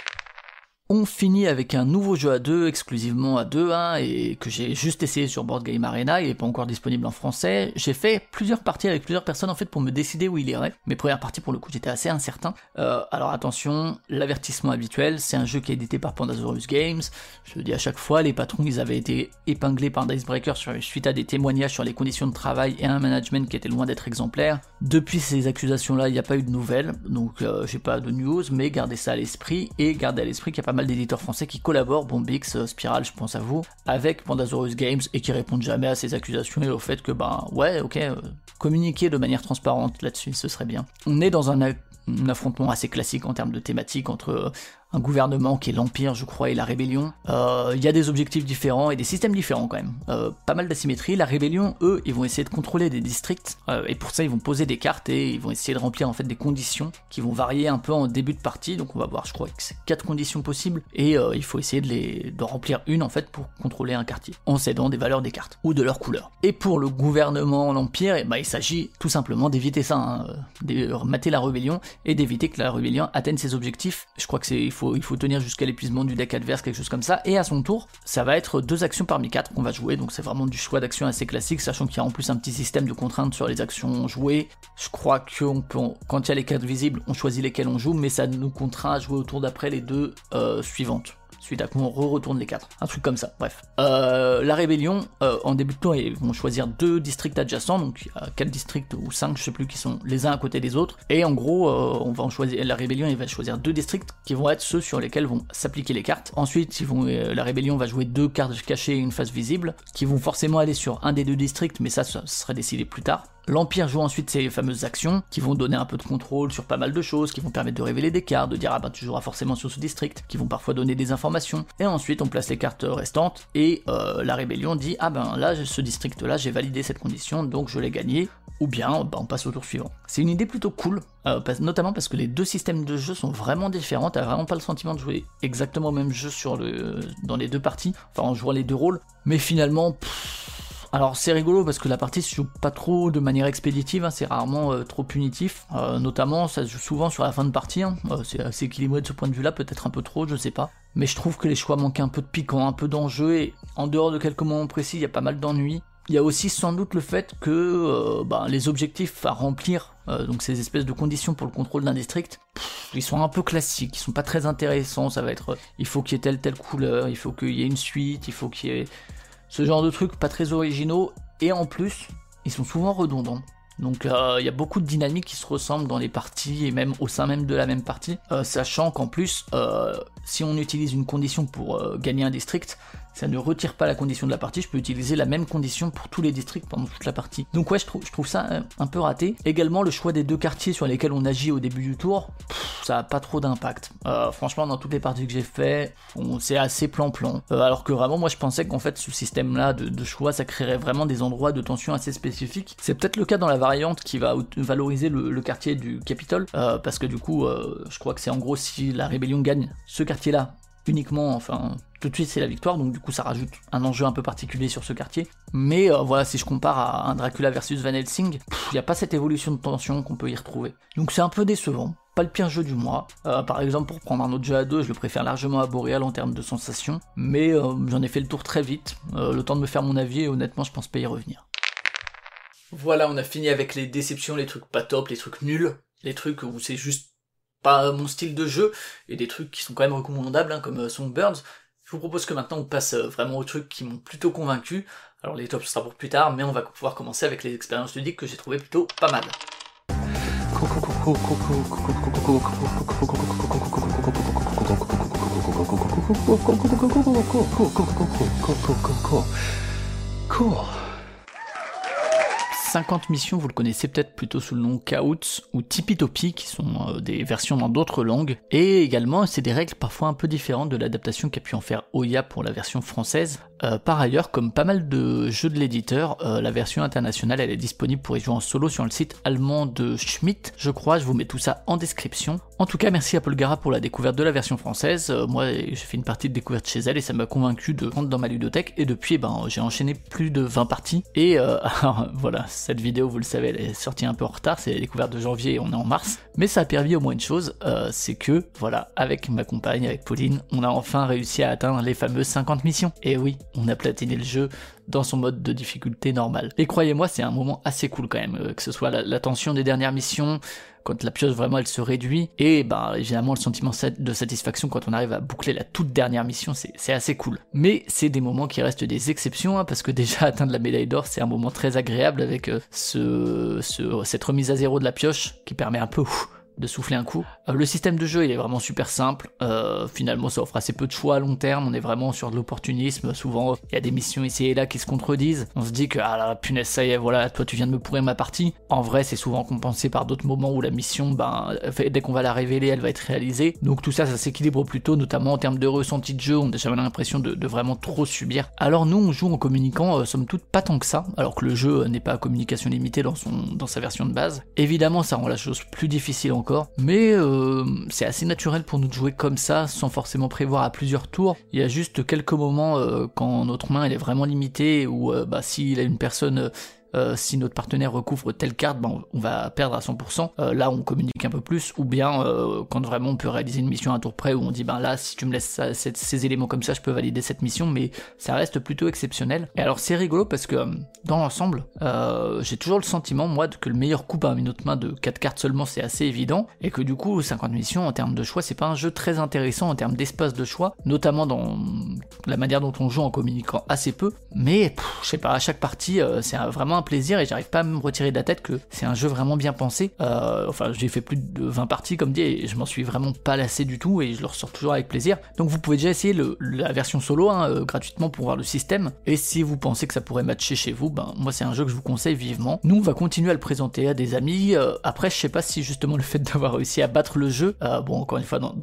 On finit avec un nouveau jeu à deux, exclusivement à deux, et que j'ai juste essayé sur Board Game Arena, il est pas encore disponible en français. J'ai fait plusieurs parties avec plusieurs personnes en fait pour me décider où il irait. Mes premières parties pour le coup j'étais assez incertain. Alors attention, l'avertissement habituel, c'est un jeu qui est édité par Pandasaurus Games. Je le dis à chaque fois, les patrons ils avaient été épinglés par Dicebreaker suite à des témoignages sur les conditions de travail et un management qui était loin d'être exemplaire. Depuis ces accusations-là, il n'y a pas eu de nouvelles, donc j'ai pas de news, mais gardez ça à l'esprit, et gardez à l'esprit qu'il y a pas mal d'éditeurs français qui collaborent, Bombix, Spiral, je pense à vous, avec Pandasaurus Games, et qui répondent jamais à ces accusations et au fait que communiquer de manière transparente là-dessus, ce serait bien. On est dans un affrontement assez classique en termes de thématique entre un gouvernement qui est l'Empire, je crois, et la Rébellion. Il y a des objectifs différents et des systèmes différents quand même. Pas mal d'asymétrie. La Rébellion, eux, ils vont essayer de contrôler des districts, et pour ça ils vont poser des cartes et ils vont essayer de remplir en fait des conditions qui vont varier un peu en début de partie. Donc on va voir, je crois que c'est 4 conditions possibles, et il faut essayer de remplir une en fait pour contrôler un quartier, en cédant des valeurs des cartes, ou de leur couleur. Et pour le gouvernement, l'Empire, il s'agit tout simplement d'éviter ça, de mater la Rébellion, et d'éviter que la Rébellion atteigne ses objectifs. Je crois que il faut tenir jusqu'à l'épuisement du deck adverse, quelque chose comme ça, et à son tour, ça va être 2 actions parmi 4 qu'on va jouer, donc c'est vraiment du choix d'action assez classique, sachant qu'il y a en plus un petit système de contraintes sur les actions jouées. Je crois que quand il y a les cartes visibles, on choisit lesquelles on joue, mais ça nous contraint à jouer au tour d'après les 2 suivantes. Suite à qu'on retourne les 4, un truc comme ça, bref. La Rébellion, en début de tour, ils vont choisir 2 districts adjacents, donc il y a 4 districts ou 5, je sais plus, qui sont les uns à côté des autres, et en gros, la Rébellion, il va choisir 2 districts qui vont être ceux sur lesquels vont s'appliquer les cartes. Ensuite, la Rébellion va jouer 2 cartes cachées et une face visible, qui vont forcément aller sur un des 2 districts, mais ça sera décidé plus tard. L'Empire joue ensuite ces fameuses actions qui vont donner un peu de contrôle sur pas mal de choses, qui vont permettre de révéler des cartes, de dire tu joueras forcément sur ce district, qui vont parfois donner des informations, et ensuite on place les cartes restantes, et la Rébellion dit là ce district là j'ai validé cette condition donc je l'ai gagné, ou bien on passe au tour suivant. C'est une idée plutôt cool, notamment parce que les 2 systèmes de jeu sont vraiment différents, t'as vraiment pas le sentiment de jouer exactement au même jeu dans les 2 parties, enfin en jouant les 2 rôles, mais finalement... Alors c'est rigolo parce que la partie se joue pas trop de manière expéditive, c'est rarement trop punitif, notamment ça se joue souvent sur la fin de partie, c'est assez équilibré de ce point de vue là, peut-être un peu trop, je sais pas, mais je trouve que les choix manquent un peu de piquant, un peu d'enjeu, et en dehors de quelques moments précis, il y a pas mal d'ennuis. Il y a aussi sans doute le fait que les objectifs à remplir, donc ces espèces de conditions pour le contrôle d'un district, ils sont un peu classiques, ils sont pas très intéressants, ça va être il faut qu'il y ait telle couleur, il faut qu'il y ait une suite, il faut qu'il y ait... ce genre de trucs pas très originaux, et en plus, ils sont souvent redondants. Donc il y a beaucoup de dynamiques qui se ressemblent dans les parties, et même au sein même de la même partie, sachant qu'en plus, si on utilise une condition pour gagner un district, ça ne retire pas la condition de la partie, je peux utiliser la même condition pour tous les districts pendant toute la partie. Donc ouais, je trouve ça un peu raté. Également, le choix des 2 quartiers sur lesquels on agit au début du tour, ça a pas trop d'impact. Franchement, dans toutes les parties que j'ai fait, c'est assez plan-plan. Alors que vraiment, moi je pensais qu'en fait, ce système-là de choix, ça créerait vraiment des endroits de tension assez spécifiques. C'est peut-être le cas dans la variante qui va valoriser le quartier du Capitole, parce que du coup, je crois que c'est en gros si la rébellion gagne ce quartier-là, uniquement, enfin, tout de suite c'est la victoire, donc du coup ça rajoute un enjeu un peu particulier sur ce quartier. Mais voilà, si je compare à un Dracula versus Van Helsing, il n'y a pas cette évolution de tension qu'on peut y retrouver. Donc c'est un peu décevant. Pas le pire jeu du mois. Par exemple, pour prendre un autre jeu à 2, je le préfère largement à Boreal en termes de sensations, mais j'en ai fait le tour très vite, le temps de me faire mon avis, et honnêtement je pense pas y revenir. Voilà, on a fini avec les déceptions, les trucs pas top, les trucs nuls, les trucs où c'est juste pas mon style de jeu, et des trucs qui sont quand même recommandables, hein, comme Songbirds. Je vous propose que maintenant on passe vraiment aux trucs qui m'ont plutôt convaincu. Alors les tops ce sera pour plus tard, mais on va pouvoir commencer avec les expériences ludiques que j'ai trouvé plutôt pas mal. Cool. 50 missions, vous le connaissez peut-être plutôt sous le nom Chaos ou Tippy Toppy, qui sont des versions dans d'autres langues, et également c'est des règles parfois un peu différentes de l'adaptation qu'a pu en faire Ouya pour la version française. Par ailleurs, comme pas mal de jeux de l'éditeur, la version internationale elle est disponible pour y jouer en solo sur le site allemand de Schmidt, je crois, je vous mets tout ça en description. En tout cas, merci à Polgara pour la découverte de la version française, moi j'ai fait une partie de découverte chez elle et ça m'a convaincu de rentrer dans ma ludothèque, et depuis j'ai enchaîné plus de 20 parties, et alors, voilà, cette vidéo vous le savez elle est sortie un peu en retard, c'est la découverte de janvier et on est en mars, mais ça a permis au moins une chose, c'est que voilà, avec ma compagne, avec Pauline, on a enfin réussi à atteindre les fameuses 50 missions, et oui, on a platiné le jeu dans son mode de difficulté normal. Et croyez-moi, c'est un moment assez cool quand même, que ce soit la tension des dernières missions, quand la pioche vraiment elle se réduit, et évidemment le sentiment de satisfaction quand on arrive à boucler la toute dernière mission, c'est assez cool. Mais c'est des moments qui restent des exceptions, hein, parce que déjà atteindre la médaille d'or c'est un moment très agréable avec cette remise à zéro de la pioche qui permet un peu de souffler un coup. Le système de jeu il est vraiment super simple, finalement ça offre assez peu de choix à long terme, on est vraiment sur de l'opportunisme, souvent il y a des missions ici et là qui se contredisent, on se dit que ah la punaise ça y est, voilà, toi tu viens de me pourrir ma partie. En vrai c'est souvent compensé par d'autres moments où la mission, dès qu'on va la révéler elle va être réalisée, donc tout ça s'équilibre plutôt, notamment en termes de ressenti de jeu, on a jamais l'impression de vraiment trop subir. Alors nous on joue en communiquant, somme toute pas tant que ça, alors que le jeu n'est pas à communication limitée dans sa version de base. Évidemment ça rend la chose plus difficile encore, mais c'est assez naturel pour nous de jouer comme ça, sans forcément prévoir à plusieurs tours. Il y a juste quelques moments quand notre main elle est vraiment limitée, ou s'il a une personne... si notre partenaire recouvre telle carte, on va perdre à 100%, là on communique un peu plus, ou bien quand vraiment on peut réaliser une mission à un tour près, où on dit là si tu me laisses ces éléments comme ça je peux valider cette mission, mais ça reste plutôt exceptionnel. Et alors c'est rigolo parce que dans l'ensemble, j'ai toujours le sentiment moi que le meilleur coup par une autre main de 4 cartes seulement c'est assez évident, et que du coup 50 missions en termes de choix c'est pas un jeu très intéressant en termes d'espace de choix, notamment dans la manière dont on joue en communiquant assez peu, mais je sais pas, à chaque partie c'est vraiment un plaisir, et j'arrive pas à me retirer de la tête que c'est un jeu vraiment bien pensé. J'ai fait plus de 20 parties comme dit, et je m'en suis vraiment pas lassé du tout, et je le ressors toujours avec plaisir. Donc vous pouvez déjà essayer la version solo gratuitement pour voir le système, et si vous pensez que ça pourrait matcher chez vous, moi c'est un jeu que je vous conseille vivement. Nous on va continuer à le présenter à des amis, après je sais pas si justement le fait d'avoir réussi à battre le jeu, encore une fois dans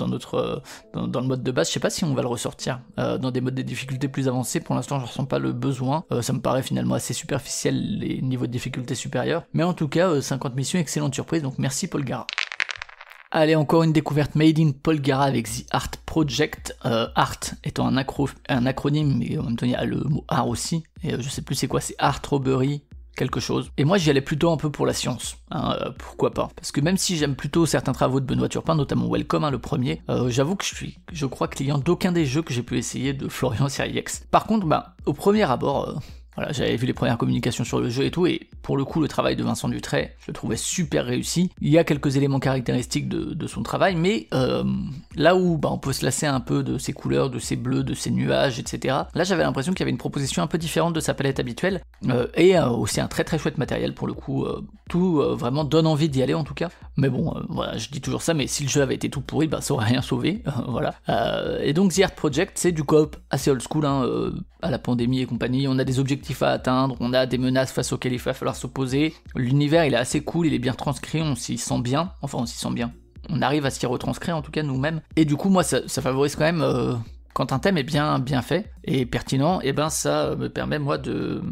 le mode de base, je sais pas si on va le ressortir dans des modes de difficulté plus avancés. Pour l'instant je ressens pas le besoin, ça me paraît finalement assez superficiel les niveaux de difficulté supérieurs, mais en tout cas 50 missions, excellente surprise, donc merci Polgara. Allez, encore une découverte made in Polgara avec The Art Project, Art étant un acronyme, mais en même temps il y a le mot art aussi, et je sais plus c'est quoi, c'est Art Robbery quelque chose. Et moi j'y allais plutôt un peu pour la science, pourquoi pas. Parce que même si j'aime plutôt certains travaux de Benoît Turpin, notamment Welcome, le premier, j'avoue que je crois client d'aucun des jeux que j'ai pu essayer de Florian Siriex. Par contre, au premier abord... Voilà, j'avais vu les premières communications sur le jeu et tout, et pour le coup le travail de Vincent Dutray, je le trouvais super réussi. Il y a quelques éléments caractéristiques de son travail, mais là où on peut se lasser un peu de ses couleurs, de ses bleus, de ses nuages, etc. Là j'avais l'impression qu'il y avait une proposition un peu différente de sa palette habituelle, et aussi un très très chouette matériel pour le coup, tout vraiment donne envie d'y aller en tout cas. Mais bon, voilà, je dis toujours ça, mais si le jeu avait été tout pourri, bah ça aurait rien sauvé, voilà. Et donc The Art Project, c'est du coop assez old school, à la pandémie et compagnie. On a des objectifs à atteindre, on a des menaces face auxquelles il va falloir s'opposer. L'univers, il est assez cool, il est bien transcrit, on s'y sent bien, on arrive à s'y retranscrire en tout cas nous-mêmes. Et du coup, moi, ça favorise quand même, quand un thème est bien fait et pertinent, et ben ça me permet moi de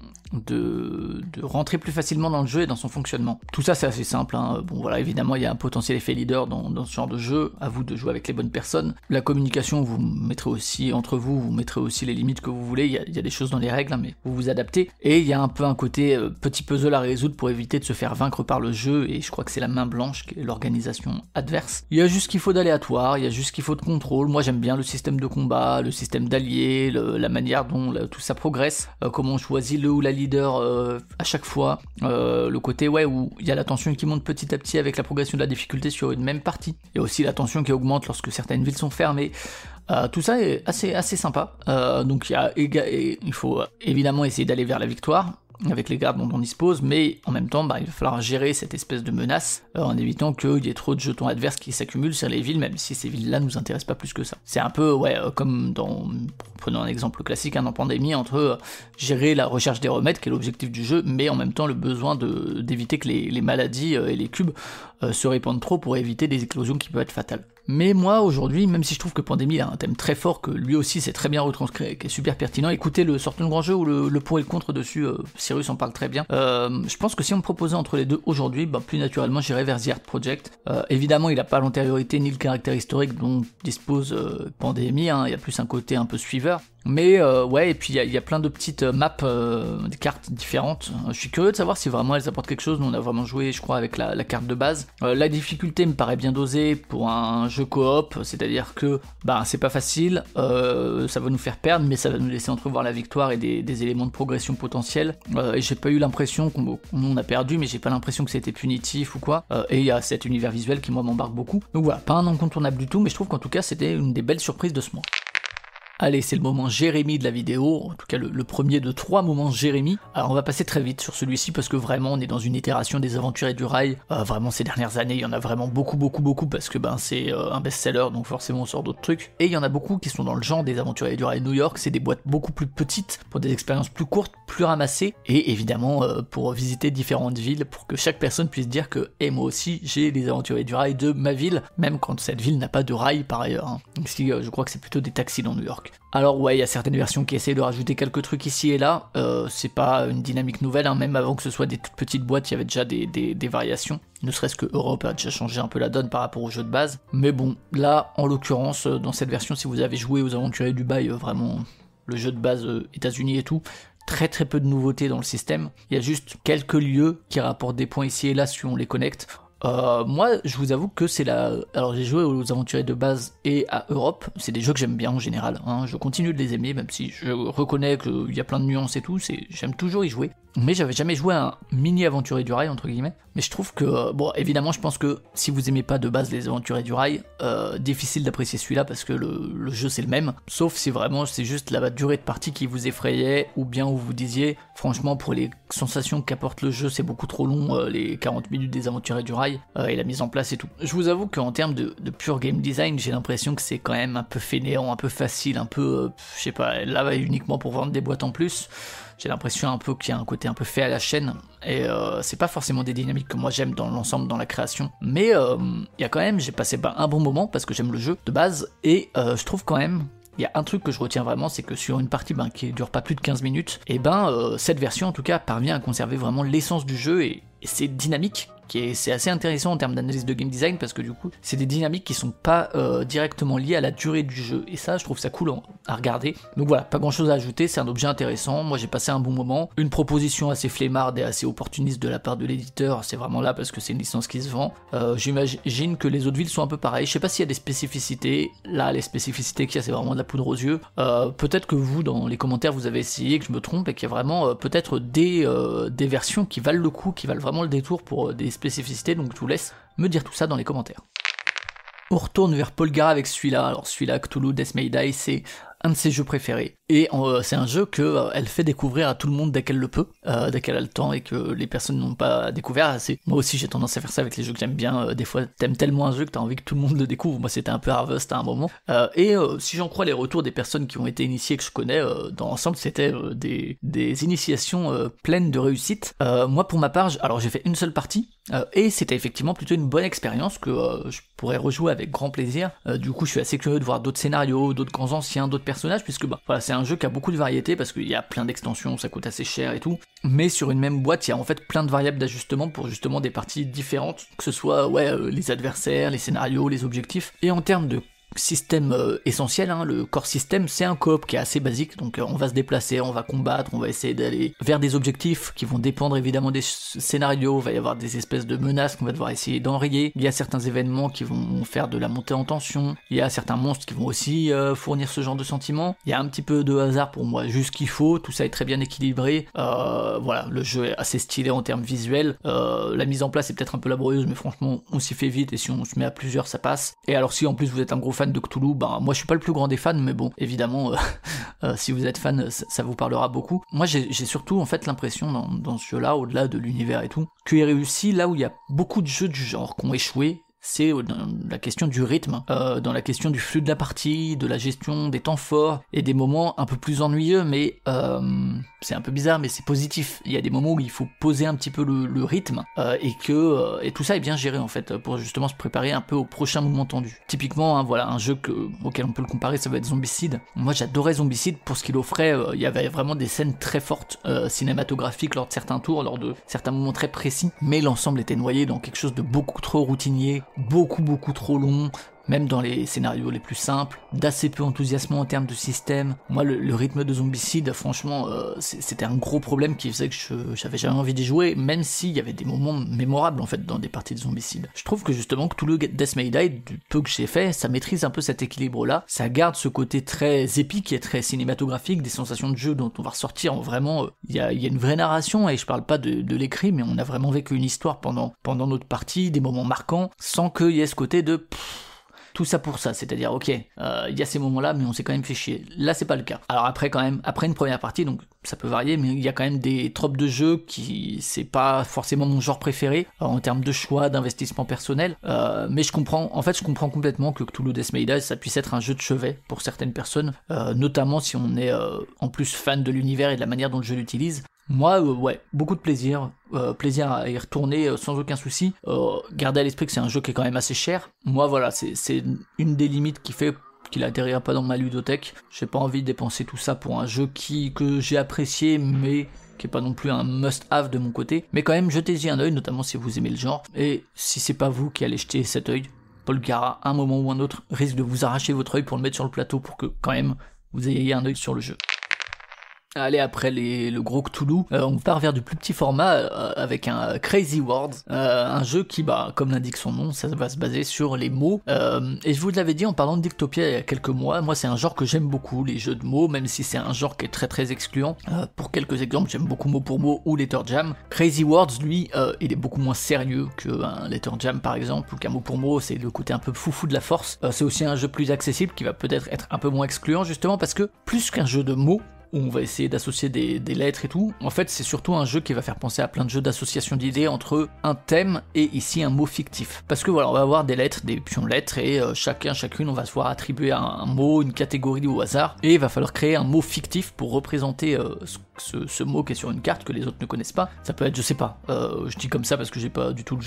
rentrer plus facilement dans le jeu et dans son fonctionnement. Tout ça c'est assez simple, Bon voilà, évidemment il y a un potentiel effet leader dans ce genre de jeu, à vous de jouer avec les bonnes personnes. La communication, vous mettrez aussi entre vous mettrez aussi les limites que vous voulez, il y a des choses dans les règles, mais vous vous adaptez, et il y a un peu un côté petit puzzle à résoudre pour éviter de se faire vaincre par le jeu, et je crois que c'est la main blanche qui est l'organisation adverse. Il y a juste ce qu'il faut d'aléatoire, il y a juste ce qu'il faut de contrôle. Moi j'aime bien le système de combat, le système d'alliés, la manière dont tout ça progresse, comment on choisit le ou la leader à chaque fois, le côté où il y a la tension qui monte petit à petit avec la progression de la difficulté sur une même partie, et aussi la tension qui augmente lorsque certaines villes sont fermées. Tout ça est assez sympa, donc il faut évidemment essayer d'aller vers la victoire avec les gardes dont on dispose, mais en même temps il va falloir gérer cette espèce de menace en évitant qu'il y ait trop de jetons adverses qui s'accumulent sur les villes, même si ces villes-là nous intéressent pas plus que ça. C'est un peu comme prenons un exemple classique dans Pandémie, entre gérer la recherche des remèdes, qui est l'objectif du jeu, mais en même temps le besoin d'éviter que les maladies et les cubes se répandent trop pour éviter des éclosions qui peuvent être fatales. Mais moi aujourd'hui, même si je trouve que Pandémie a un thème très fort, que lui aussi c'est très bien retranscrit, qui est super pertinent, écoutez le Sortons de Grand Jeu ou le pour et le contre dessus, Cyrus en parle très bien. Je pense que si on me proposait entre les deux aujourd'hui, plus naturellement j'irais vers The Art Project. Évidemment il a pas l'antériorité ni le caractère historique dont dispose Pandémie, il y a plus un côté un peu suiveur. Mais et puis il y a plein de petites maps, des cartes différentes. Je suis curieux de savoir si vraiment elles apportent quelque chose. Nous on a vraiment joué, je crois, avec la carte de base. La difficulté me paraît bien dosée pour un jeu coop, c'est-à-dire que c'est pas facile, ça va nous faire perdre, mais ça va nous laisser entrevoir la victoire et des éléments de progression potentiels. Et j'ai pas eu l'impression qu'on a perdu, mais j'ai pas l'impression que c'était punitif ou quoi. Et il y a cet univers visuel qui moi m'embarque beaucoup. Donc voilà, pas un incontournable du tout, mais je trouve qu'en tout cas c'était une des belles surprises de ce mois. Allez, c'est le moment Jérémy de la vidéo, en tout cas le premier de 3 moments Jérémy. Alors on va passer très vite sur celui-ci parce que vraiment on est dans une itération des Aventuriers du Rail. Vraiment ces dernières années il y en a vraiment beaucoup parce que c'est un best-seller, donc forcément on sort d'autres trucs. Et il y en a beaucoup qui sont dans le genre des Aventuriers du Rail New York, c'est des boîtes beaucoup plus petites pour des expériences plus courtes, plus ramassées, et évidemment pour visiter différentes villes, pour que chaque personne puisse dire que moi aussi j'ai les Aventuriers du Rail de ma ville, même quand cette ville n'a pas de rail par ailleurs. Ici je crois que c'est plutôt des taxis dans New York. Alors il y a certaines versions qui essayent de rajouter quelques trucs ici et là, c'est pas une dynamique nouvelle, même avant que ce soit des toutes petites boîtes, il y avait déjà des variations, ne serait-ce que Europe a déjà changé un peu la donne par rapport au jeu de base, mais bon, là, en l'occurrence, dans cette version, si vous avez joué aux Aventuriers du Bail, vraiment, le jeu de base États-Unis et tout, très peu de nouveautés dans le système, il y a juste quelques lieux qui rapportent des points ici et là si on les connecte. Moi, je vous avoue que c'est alors j'ai joué aux Aventuriers de base et à Europe, c'est des jeux que j'aime bien en général, je continue de les aimer, même si je reconnais qu'il y a plein de nuances et tout, j'aime toujours y jouer. Mais j'avais jamais joué à un mini Aventurier du Rail, entre guillemets, mais je trouve que, évidemment, je pense que si vous aimez pas de base les Aventuriers du Rail, difficile d'apprécier celui-là parce que le jeu c'est le même, sauf si vraiment c'est juste la durée de partie qui vous effrayait, ou bien où vous disiez, franchement, pour les sensations qu'apporte le jeu, c'est beaucoup trop long, les 40 minutes des Aventuriers du Rail, et la mise en place et tout. Je vous avoue qu'en termes de pure game design, j'ai l'impression que c'est quand même un peu fainéant, un peu facile, un peu, je sais pas, là uniquement pour vendre des boîtes en plus. J'ai l'impression un peu qu'il y a un côté un peu fait à la chaîne, et c'est pas forcément des dynamiques que moi j'aime dans l'ensemble, dans la création, mais il y a quand même, j'ai passé un bon moment parce que j'aime le jeu de base, et je trouve quand même, il y a un truc que je retiens vraiment, c'est que sur une partie qui dure pas plus de 15 minutes, et cette version en tout cas parvient à conserver vraiment l'essence du jeu, et c'est dynamique. C'est assez intéressant en termes d'analyse de game design parce que du coup c'est des dynamiques qui sont pas directement liées à la durée du jeu, et ça je trouve ça cool à regarder. Donc voilà, pas grand chose à ajouter, c'est un objet intéressant, moi j'ai passé un bon moment, une proposition assez flemmarde et assez opportuniste de la part de l'éditeur, c'est vraiment là parce que c'est une licence qui se vend. J'imagine que les autres villes sont un peu pareilles, je sais pas s'il y a des spécificités, là les spécificités qu'il y a c'est vraiment de la poudre aux yeux, peut-être que vous dans les commentaires vous avez essayé, que je me trompe et qu'il y a vraiment peut-être des versions qui valent le coup, qui valent vraiment le détour pour des spécificités, donc je vous laisse me dire tout ça dans les commentaires. On retourne vers Polgara avec celui-là. Alors celui-là, Cthulhu Death May Die, c'est un de ses jeux préférés. Et c'est un jeu que elle fait découvrir à tout le monde dès qu'elle le peut, dès qu'elle a le temps et que les personnes n'ont pas découvert. Moi aussi j'ai tendance à faire ça avec les jeux que j'aime bien. Des fois t'aimes tellement un jeu que t'as envie que tout le monde le découvre. Moi c'était un peu Harvest à un moment. Si j'en crois les retours des personnes qui ont été initiées que je connais, dans l'ensemble c'était des initiations pleines de réussite. Moi pour ma part, alors j'ai fait une seule partie, et c'était effectivement plutôt une bonne expérience que je pourrais rejouer avec grand plaisir. Du coup je suis assez curieux de voir d'autres scénarios, d'autres grands anciens, d'autres personnages, puisque voilà, c'est un jeu qui a beaucoup de variété parce qu'il y a plein d'extensions, ça coûte assez cher et tout, mais sur une même boîte il y a en fait plein de variables d'ajustement pour justement des parties différentes, que ce soit les adversaires, les scénarios, les objectifs. Et en termes de système essentiel, le core system, c'est un coop qui est assez basique, donc on va se déplacer, on va combattre, on va essayer d'aller vers des objectifs qui vont dépendre évidemment des scénarios, il va y avoir des espèces de menaces qu'on va devoir essayer d'enrayer, il y a certains événements qui vont faire de la montée en tension, il y a certains monstres qui vont aussi fournir ce genre de sentiments, il y a un petit peu de hasard pour moi, juste qu'il faut, tout ça est très bien équilibré, voilà, le jeu est assez stylé en termes visuels, la mise en place est peut-être un peu laborieuse, mais franchement on s'y fait vite, et si on se met à plusieurs ça passe. Et alors si en plus vous êtes un gros fan de Cthulhu, moi je suis pas le plus grand des fans, mais bon, évidemment, si vous êtes fan, ça vous parlera beaucoup. Moi j'ai surtout en fait l'impression dans ce jeu-là, au-delà de l'univers et tout, qu'il est réussi là où il y a beaucoup de jeux du genre qui ont échoué, c'est dans la question du rythme, dans la question du flux de la partie, de la gestion des temps forts, et des moments un peu plus ennuyeux, mais c'est un peu bizarre, mais c'est positif. Il y a des moments où il faut poser un petit peu le rythme, et tout ça est bien géré en fait, pour justement se préparer un peu au prochain moment tendu. Typiquement, voilà, un jeu auquel on peut le comparer, ça va être Zombicide. Moi j'adorais Zombicide pour ce qu'il offrait, il y avait vraiment des scènes très fortes, cinématographiques lors de certains tours, lors de certains moments très précis, mais l'ensemble était noyé dans quelque chose de beaucoup trop routinier, beaucoup trop long, même dans les scénarios les plus simples, d'assez peu enthousiasmant en termes de système. Moi le rythme de Zombicide, franchement, c'était un gros problème qui faisait que j'avais jamais envie d'y jouer, même s'il y avait des moments mémorables en fait dans des parties de Zombicide. Je trouve que justement Cthulhu Death May Die, du peu que j'ai fait, ça maîtrise un peu cet équilibre là, ça garde ce côté très épique et très cinématographique, des sensations de jeu dont on va ressortir en vraiment, il y a une vraie narration, et je parle pas de l'écrit, mais on a vraiment vécu une histoire pendant notre partie, des moments marquants, sans qu'il y ait ce côté de tout ça pour ça, c'est-à-dire ok, il y a ces moments-là, mais on s'est quand même fait chier. Là, c'est pas le cas. Alors après une première partie, donc ça peut varier, mais il y a quand même des tropes de jeu qui c'est pas forcément mon genre préféré en termes de choix, d'investissement personnel. Mais je comprends complètement que Cthulhu Death May Die, ça puisse être un jeu de chevet pour certaines personnes, notamment si on est en plus fan de l'univers et de la manière dont le jeu l'utilise. Moi, beaucoup de plaisir à y retourner sans aucun souci. Gardez à l'esprit que c'est un jeu qui est quand même assez cher. Moi, voilà, c'est une des limites qui fait qu'il atterrira pas dans ma ludothèque. J'ai pas envie de dépenser tout ça pour un jeu que j'ai apprécié, mais qui est pas non plus un must-have de mon côté. Mais quand même, jetez-y un œil, notamment si vous aimez le genre. Et si c'est pas vous qui allez jeter cet œil, Paul Gara, à un moment ou un autre, risque de vous arracher votre œil pour le mettre sur le plateau pour que, quand même, vous ayez un œil sur le jeu. Allez, après le gros Cthulhu, on part vers du plus petit format avec un Crazy Words, un jeu qui, comme l'indique son nom, ça va se baser sur les mots. Et je vous l'avais dit en parlant de Dictopia il y a quelques mois, moi c'est un genre que j'aime beaucoup, les jeux de mots, même si c'est un genre qui est très très excluant. Pour quelques exemples, j'aime beaucoup Mot pour Mot ou Letter Jam. Crazy Words, lui, il est beaucoup moins sérieux qu'un Letter Jam par exemple, ou qu'un Mot pour Mot, c'est le côté un peu foufou de la force. C'est aussi un jeu plus accessible qui va peut-être être un peu moins excluant justement parce que plus qu'un jeu de mots, où on va essayer d'associer des lettres et tout. En fait, c'est surtout un jeu qui va faire penser à plein de jeux d'association d'idées entre un thème et ici un mot fictif. Parce que voilà, on va avoir des lettres, des pions de lettres, et chacune, on va se voir attribuer un mot, une catégorie au hasard, et il va falloir créer un mot fictif pour représenter ce mot qui est sur une carte que les autres ne connaissent pas. Ça peut être, je sais pas, je dis comme ça parce que j'ai pas du tout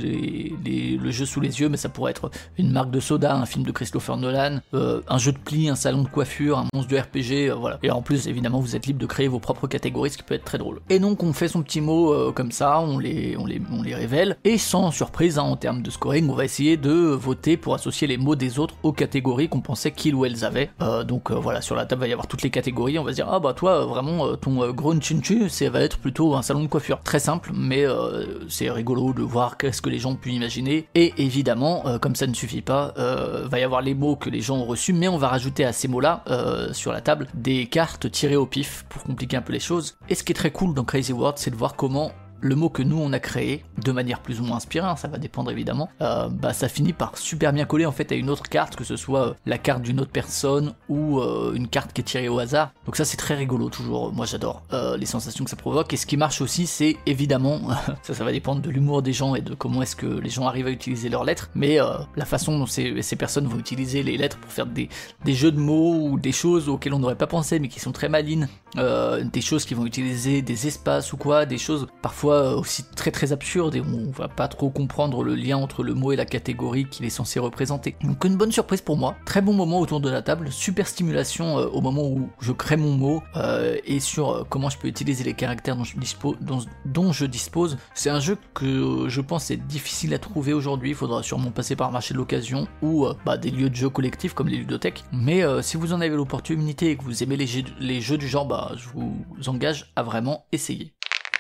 le jeu sous les yeux, mais ça pourrait être une marque de soda, un film de Christopher Nolan, un jeu de pli, un salon de coiffure, un monstre de RPG, voilà. Et en plus, évidemment, vous êtes libre de créer vos propres catégories, ce qui peut être très drôle. Et donc, on fait son petit mot comme ça, on les révèle, et sans surprise, en termes de scoring, on va essayer de voter pour associer les mots des autres aux catégories qu'on pensait qu'ils ou elles avaient. Donc voilà, sur la table, il va y avoir toutes les catégories, on va se dire, ah bah toi, vraiment, ton gros chinchu, ça va être plutôt un salon de coiffure. Très simple, mais c'est rigolo de voir qu'est-ce que les gens ont pu imaginer, et évidemment, comme ça ne suffit pas, va y avoir les mots que les gens ont reçus, mais on va rajouter à ces mots-là, sur la table, des cartes tirées au pif pour compliquer un peu les choses. Et ce qui est très cool dans Crazy World, c'est de voir comment le mot que nous on a créé, de manière plus ou moins inspirée, hein, ça va dépendre évidemment, ça finit par super bien coller en fait à une autre carte, que ce soit la carte d'une autre personne ou une carte qui est tirée au hasard. Donc ça c'est très rigolo toujours, moi j'adore les sensations que ça provoque. Et ce qui marche aussi, c'est évidemment, ça va dépendre de l'humour des gens et de comment est-ce que les gens arrivent à utiliser leurs lettres, mais la façon dont ces personnes vont utiliser les lettres pour faire des jeux de mots ou des choses auxquelles on n'aurait pas pensé mais qui sont très malines, des choses qui vont utiliser des espaces ou quoi, des choses parfois aussi très très absurdes et on va pas trop comprendre le lien entre le mot et la catégorie qu'il est censé représenter. Donc une bonne surprise pour moi, très bon moment autour de la table, super stimulation au moment où je crée mon mot et sur comment je peux utiliser les caractères dont je dispose. C'est un jeu que je pense est difficile à trouver aujourd'hui, il faudra sûrement passer par un marché de l'occasion ou des lieux de jeux collectifs comme les ludothèques, mais si vous en avez l'opportunité et que vous aimez les jeux du genre, je vous engage à vraiment essayer.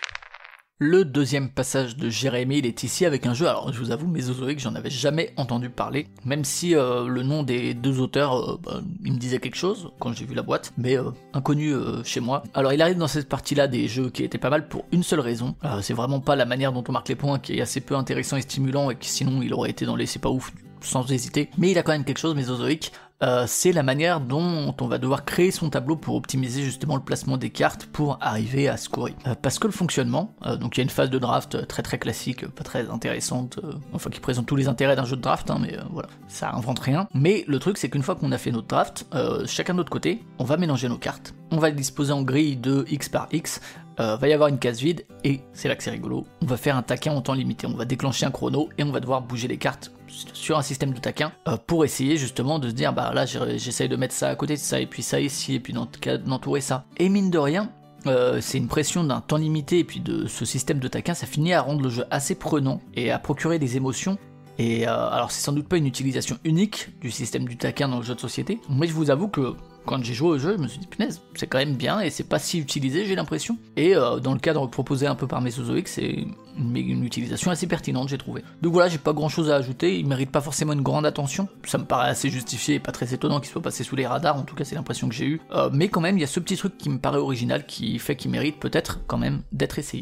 Le deuxième passage de Jérémy, il est ici avec un jeu, alors je vous avoue, Mésozoïque, j'en avais jamais entendu parler, même si le nom des deux auteurs, il me disait quelque chose quand j'ai vu la boîte, mais inconnu chez moi. Alors il arrive dans cette partie-là des jeux qui étaient pas mal pour une seule raison, c'est vraiment pas la manière dont on marque les points qui est assez peu intéressant et stimulant, et qui sinon il aurait été dans les c'est pas ouf sans hésiter, mais il a quand même quelque chose, Mésozoïque. C'est la manière dont on va devoir créer son tableau pour optimiser justement le placement des cartes pour arriver à scorer. Parce que le fonctionnement, donc il y a une phase de draft très très classique, pas très intéressante, enfin qui présente tous les intérêts d'un jeu de draft, mais voilà, ça invente rien. Mais le truc c'est qu'une fois qu'on a fait notre draft, chacun de notre côté, on va mélanger nos cartes, on va les disposer en grille de X par X, va y avoir une case vide, et c'est là que c'est rigolo, on va faire un taquin en temps limité, on va déclencher un chrono, et on va devoir bouger les cartes sur un système de taquin, pour essayer justement de se dire, là j'essaye de mettre ça à côté de ça, et puis ça ici, et puis dans le cas d'entourer ça. Et mine de rien, c'est une pression d'un temps limité, et puis de ce système de taquin, ça finit à rendre le jeu assez prenant, et à procurer des émotions. Et alors c'est sans doute pas une utilisation unique du système du taquin dans le jeu de société, mais je vous avoue que quand j'ai joué au jeu, je me suis dit punaise, c'est quand même bien et c'est pas si utilisé, j'ai l'impression. Et dans le cadre proposé un peu par Mésozoïque, c'est une utilisation assez pertinente, j'ai trouvé. Donc voilà, j'ai pas grand chose à ajouter, il mérite pas forcément une grande attention, ça me paraît assez justifié et pas très étonnant qu'il soit passé sous les radars, en tout cas c'est l'impression que j'ai eue, mais quand même il y a ce petit truc qui me paraît original, qui fait qu'il mérite peut-être quand même d'être essayé.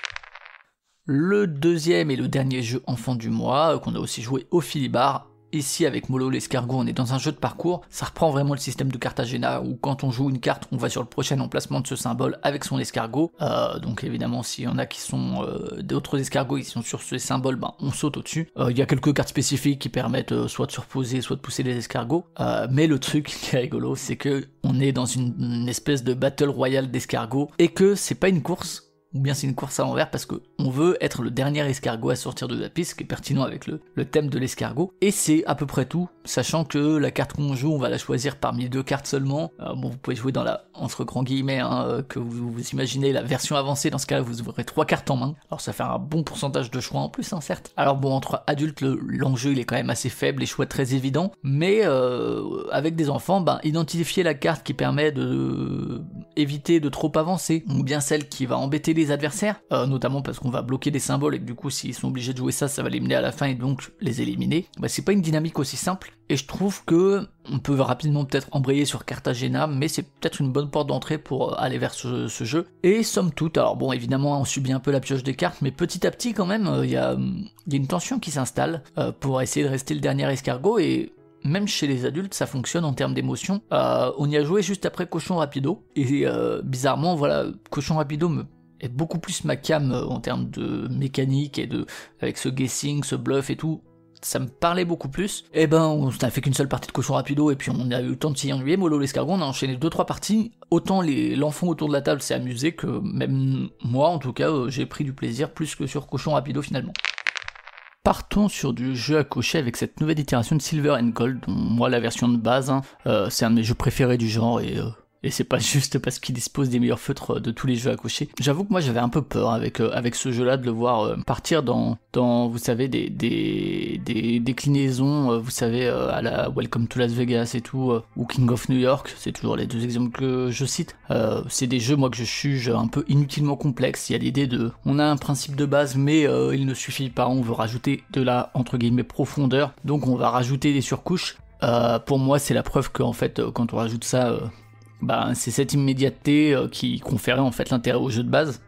Le deuxième et le dernier jeu enfant du mois, qu'on a aussi joué au Philibard. Ici avec Molo l'escargot, on est dans un jeu de parcours, ça reprend vraiment le système de Cartagena où quand on joue une carte, on va sur le prochain emplacement de ce symbole avec son escargot, donc évidemment s'il y en a qui sont d'autres escargots qui sont sur ce symbole, on saute au-dessus. Il y a quelques cartes spécifiques qui permettent soit de se reposer, soit de pousser les escargots, mais le truc qui est rigolo, c'est que on est dans une espèce de battle royale d'escargots et que c'est pas une course, ou bien c'est une course à l'envers parce que on veut être le dernier escargot à sortir de la piste, ce qui est pertinent avec le thème de l'escargot, et c'est à peu près tout, sachant que la carte qu'on joue, on va la choisir parmi 2 cartes seulement. Vous pouvez jouer dans la, entre grands guillemets, que vous imaginez la version avancée, dans ce cas-là vous aurez 3 cartes en main, alors ça fait un bon pourcentage de choix en plus, certes. Alors bon, entre adultes, l'enjeu il est quand même assez faible, les choix très évidents, mais avec des enfants, identifier la carte qui permet de éviter de trop avancer, ou bien celle qui va embêter les adversaires, notamment parce qu'on va bloquer des symboles et que du coup s'ils sont obligés de jouer ça va les mener à la fin et donc les éliminer, c'est pas une dynamique aussi simple, et je trouve que on peut rapidement peut-être embrayer sur Cartagena, mais c'est peut-être une bonne porte d'entrée pour aller vers ce jeu. Et somme toute, alors bon évidemment on subit un peu la pioche des cartes, mais petit à petit quand même il y a une tension qui s'installe pour essayer de rester le dernier escargot, et même chez les adultes, ça fonctionne en termes d'émotion. On y a joué juste après Cochon Rapido, et bizarrement, voilà, Cochon Rapido est beaucoup plus ma cam en termes de mécanique et avec ce guessing, ce bluff et tout. Ça me parlait beaucoup plus. Et on n'a fait qu'une seule partie de Cochon Rapido, et puis on a eu le temps de s'y ennuyer. Molo l'escargot, on a enchaîné 2-3 parties. Autant l'enfant autour de la table s'est amusé que même moi, en tout cas, j'ai pris du plaisir plus que sur Cochon Rapido finalement. Partons sur du jeu à cocher avec cette nouvelle itération de Silver & Gold, dont moi la version de base, c'est un de mes jeux préférés du genre, et c'est pas juste parce qu'il dispose des meilleurs feutres de tous les jeux à cocher. J'avoue que moi j'avais un peu peur avec ce jeu-là de le voir partir dans vous savez des déclinaisons, vous savez à la Welcome to Las Vegas et tout, ou King of New York, c'est toujours les 2 exemples que je cite. C'est des jeux moi que je juge un peu inutilement complexes. Il y a l'idée on a un principe de base mais il ne suffit pas, on veut rajouter de la entre guillemets profondeur, donc on va rajouter des surcouches. Pour moi c'est la preuve que en fait quand on rajoute ça, c'est cette immédiateté qui conférait en fait l'intérêt au jeu de base.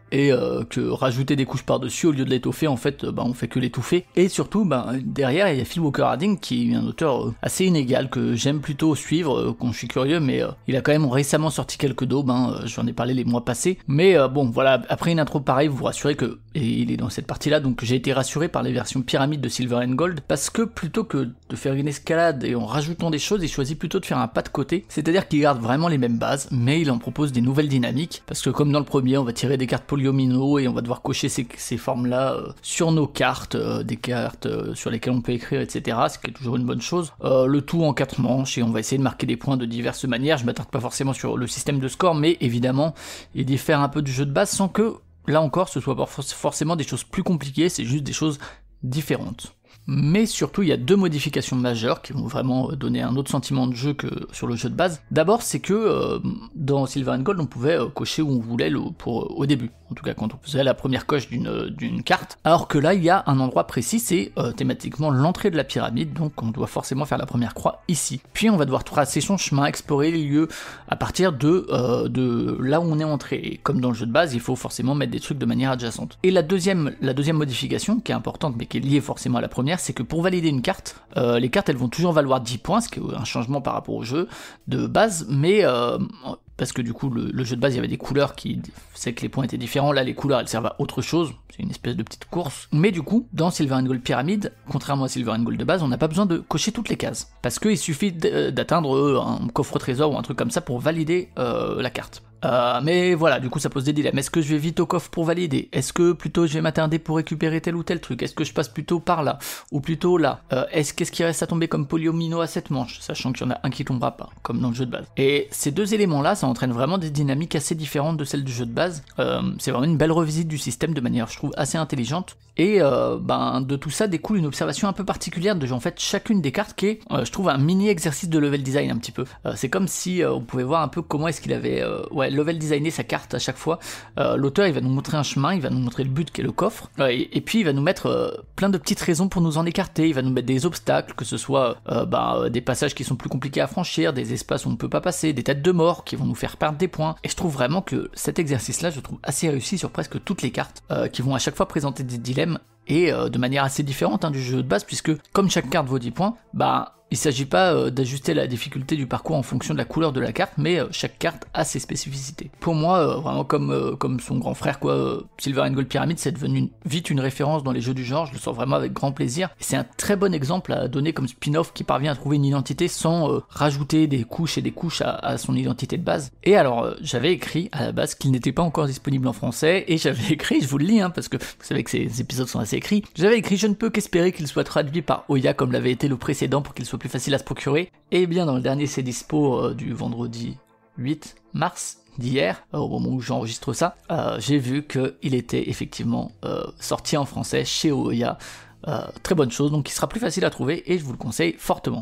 et que rajouter des couches par-dessus au lieu de l'étoffer, en fait, on fait que l'étouffer. Et surtout, derrière, il y a Phil Walker Harding qui est un auteur assez inégal, que j'aime plutôt suivre, quand je suis curieux, mais il a quand même récemment sorti quelques daubes, j'en ai parlé les mois passés, mais bon, voilà, après une intro pareille, vous vous rassurez que, et il est dans cette partie-là, donc j'ai été rassuré par les versions pyramide de Silver and Gold, parce que plutôt que de faire une escalade et en rajoutant des choses, il choisit plutôt de faire un pas de côté, c'est-à-dire qu'il garde vraiment les mêmes bases, mais il en propose des nouvelles dynamiques, parce que comme dans le premier, on va tirer des cartes polyomino et on va devoir cocher ces formes-là sur nos cartes, des cartes sur lesquelles on peut écrire, etc., ce qui est toujours une bonne chose. Le tout en 4 manches, et on va essayer de marquer des points de diverses manières. Je m'attarde pas forcément sur le système de score, mais évidemment, il diffère un peu du jeu de base sans que, là encore, ce soit pas forcément des choses plus compliquées, c'est juste des choses différentes. Mais surtout, il y a 2 modifications majeures qui vont vraiment donner un autre sentiment de jeu que sur le jeu de base. D'abord, c'est que dans Silver and Gold, on pouvait cocher où on voulait au début. En tout cas, quand on faisait la première coche d'une carte. Alors que là, il y a un endroit précis, c'est thématiquement l'entrée de la pyramide, donc on doit forcément faire la première croix ici. Puis on va devoir tracer son chemin, explorer les lieux à partir de là où on est entré. Et comme dans le jeu de base, il faut forcément mettre des trucs de manière adjacente. Et la deuxième modification, qui est importante, mais qui est liée forcément à la première, c'est que pour valider une carte, les cartes elles vont toujours valoir 10 points, ce qui est un changement par rapport au jeu de base, mais parce que du coup le jeu de base il y avait des couleurs qui c'est que les points étaient différents, là les couleurs elles servent à autre chose, c'est une espèce de petite course, mais du coup dans Silver and Gold Pyramide, contrairement à Silver and Gold de base, on n'a pas besoin de cocher toutes les cases, parce qu'il suffit d'atteindre un coffre trésor ou un truc comme ça pour valider la carte. Mais voilà, du coup ça pose des dilemmes. Est-ce que je vais vite au coffre pour valider? Est-ce que plutôt je vais m'attarder pour récupérer tel ou tel truc? Est-ce que je passe plutôt par là? Ou plutôt là? Qu'est-ce qui reste à tomber comme polyomino à 7 manches? Sachant qu'il y en a un qui tombera pas, comme dans le jeu de base. Et ces 2 éléments-là, ça entraîne vraiment des dynamiques assez différentes de celles du jeu de base. C'est vraiment une belle revisite du système de manière, je trouve, assez intelligente. Et de tout ça découle une observation un peu particulière de en fait chacune des cartes qui est, je trouve, un mini exercice de level design un petit peu. C'est comme si on pouvait voir un peu comment est-ce qu'il avait level designer sa carte à chaque fois. L'auteur il va nous montrer un chemin, il va nous montrer le but qui est le coffre, et puis il va nous mettre plein de petites raisons pour nous en écarter, il va nous mettre des obstacles, que ce soit des passages qui sont plus compliqués à franchir, des espaces où on ne peut pas passer, des têtes de mort qui vont nous faire perdre des points, et je trouve vraiment que cet exercice-là, je trouve assez réussi sur presque toutes les cartes, qui vont à chaque fois présenter des dilemmes, et de manière assez différente du jeu de base, puisque comme chaque carte vaut 10 points, il s'agit pas d'ajuster la difficulté du parcours en fonction de la couleur de la carte, mais chaque carte a ses spécificités. Pour moi, vraiment comme son grand frère, Silver and Gold Pyramid, c'est devenu vite une référence dans les jeux du genre, je le sens vraiment avec grand plaisir, et c'est un très bon exemple à donner comme spin-off qui parvient à trouver une identité sans rajouter des couches et des couches à son identité de base. Et alors, j'avais écrit à la base qu'il n'était pas encore disponible en français, et j'avais écrit, je vous le lis, parce que vous savez que ces épisodes sont assez écrits, j'avais écrit « Je ne peux qu'espérer qu'il soit traduit par Oya comme l'avait été le précédent pour qu'il soit plus facile à se procurer ». Et bien dans le dernier c'est dispo du vendredi 8 mars d'hier, au moment où j'enregistre ça, j'ai vu qu'il était effectivement sorti en français chez Oya. Très bonne chose, donc il sera plus facile à trouver et je vous le conseille fortement.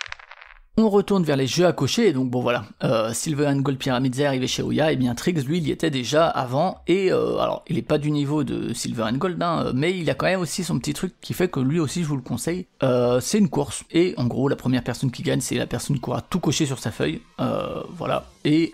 On retourne vers les jeux à cocher, et donc bon voilà, Silver and Gold Pyramid est arrivé chez Oya, et bien Triggs lui il y était déjà avant, et alors il est pas du niveau de Silver and Gold, mais il a quand même aussi son petit truc qui fait que lui aussi je vous le conseille, c'est une course, et en gros la première personne qui gagne c'est la personne qui aura tout coché sur sa feuille, voilà, et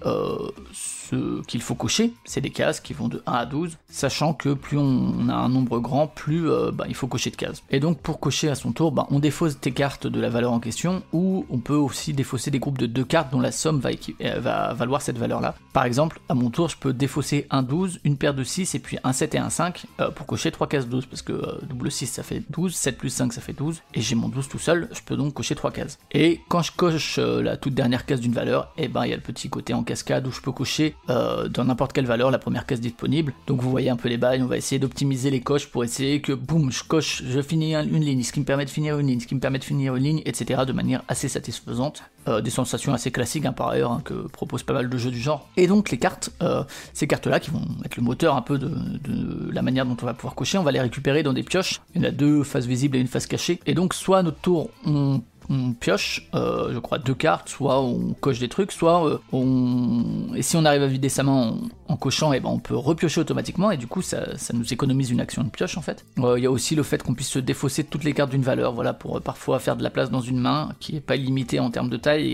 ce qu'il faut cocher, c'est des cases qui vont de 1 à 12, sachant que plus on a un nombre grand, plus il faut cocher de cases. Et donc pour cocher à son tour, on défausse tes cartes de la valeur en question, ou on peut aussi défausser des groupes de 2 cartes dont la somme va valoir cette valeur-là. Par exemple, à mon tour, je peux défausser un 12, une paire de 6, et puis un 7 et un 5, pour cocher 3 cases 12, parce que double 6 ça fait 12, 7 plus 5 ça fait 12, et j'ai mon 12 tout seul, je peux donc cocher 3 cases. Et quand je coche la toute dernière case d'une valeur, il y a le petit côté en cascade où je peux cocher dans n'importe quelle valeur la première case disponible. Donc vous voyez un peu les bails, on va essayer d'optimiser les coches pour essayer que boum, je finis une ligne, ce qui me permet de finir une ligne, ce qui me permet de finir une ligne, etc. de manière assez satisfaisante. Des sensations assez classiques par ailleurs, que proposent pas mal de jeux du genre. Et donc les cartes, ces cartes-là qui vont être le moteur un peu de la manière dont on va pouvoir cocher, on va les récupérer dans des pioches. Il y en a 2 faces visibles et une face cachée. Et donc soit à notre tour on pioche, je crois 2 cartes, soit on coche des trucs, soit et si on arrive à vider sa main en cochant, on peut repiocher automatiquement, et du coup ça nous économise une action de pioche en fait. Il y a aussi le fait qu'on puisse se défausser toutes les cartes d'une valeur, voilà, pour parfois faire de la place dans une main qui est pas limitée en termes de taille, et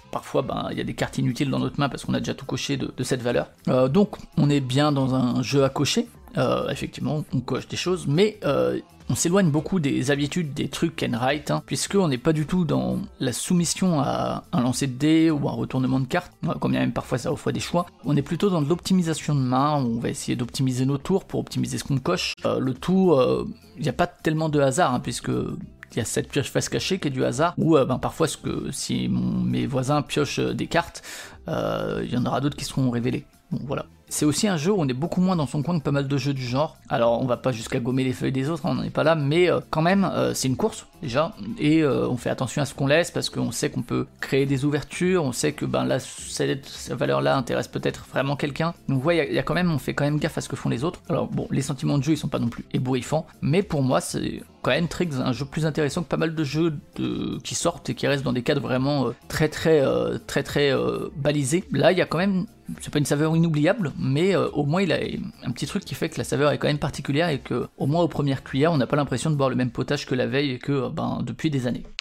parfois il y a des cartes inutiles dans notre main parce qu'on a déjà tout coché de cette valeur. Donc on est bien dans un jeu à cocher, effectivement on coche des choses, mais on s'éloigne beaucoup des habitudes, des trucs and write, puisqu'on n'est pas du tout dans la soumission à un lancer de dés ou un retournement de cartes, quand bien même parfois ça offre des choix. On est plutôt dans de l'optimisation de main, on va essayer d'optimiser nos tours pour optimiser ce qu'on coche. Le tout, il n'y a pas tellement de hasard, puisque il y a cette pioche face cachée qui est du hasard, ou parfois si mes voisins piochent des cartes, il y en aura d'autres qui seront révélées. Bon voilà. C'est aussi un jeu où on est beaucoup moins dans son coin que pas mal de jeux du genre. Alors on va pas jusqu'à gommer les feuilles des autres, on n'en est pas là, mais quand même c'est une course déjà, et on fait attention à ce qu'on laisse parce qu'on sait qu'on peut créer des ouvertures, on sait que là cette valeur là intéresse peut-être vraiment quelqu'un. Donc ouais, il y a quand même, on fait quand même gaffe à ce que font les autres. Alors bon, les sentiments de jeu ils sont pas non plus ébouriffants, mais pour moi c'est quand même Triggs un jeu plus intéressant que pas mal de jeux qui sortent et qui restent dans des cadres vraiment très balisés. Là il y a quand même, c'est pas une saveur inoubliable, mais au moins il a un petit truc qui fait que la saveur est quand même particulière et que au moins aux premières cuillères on n'a pas l'impression de boire le même potage que la veille et que depuis des années.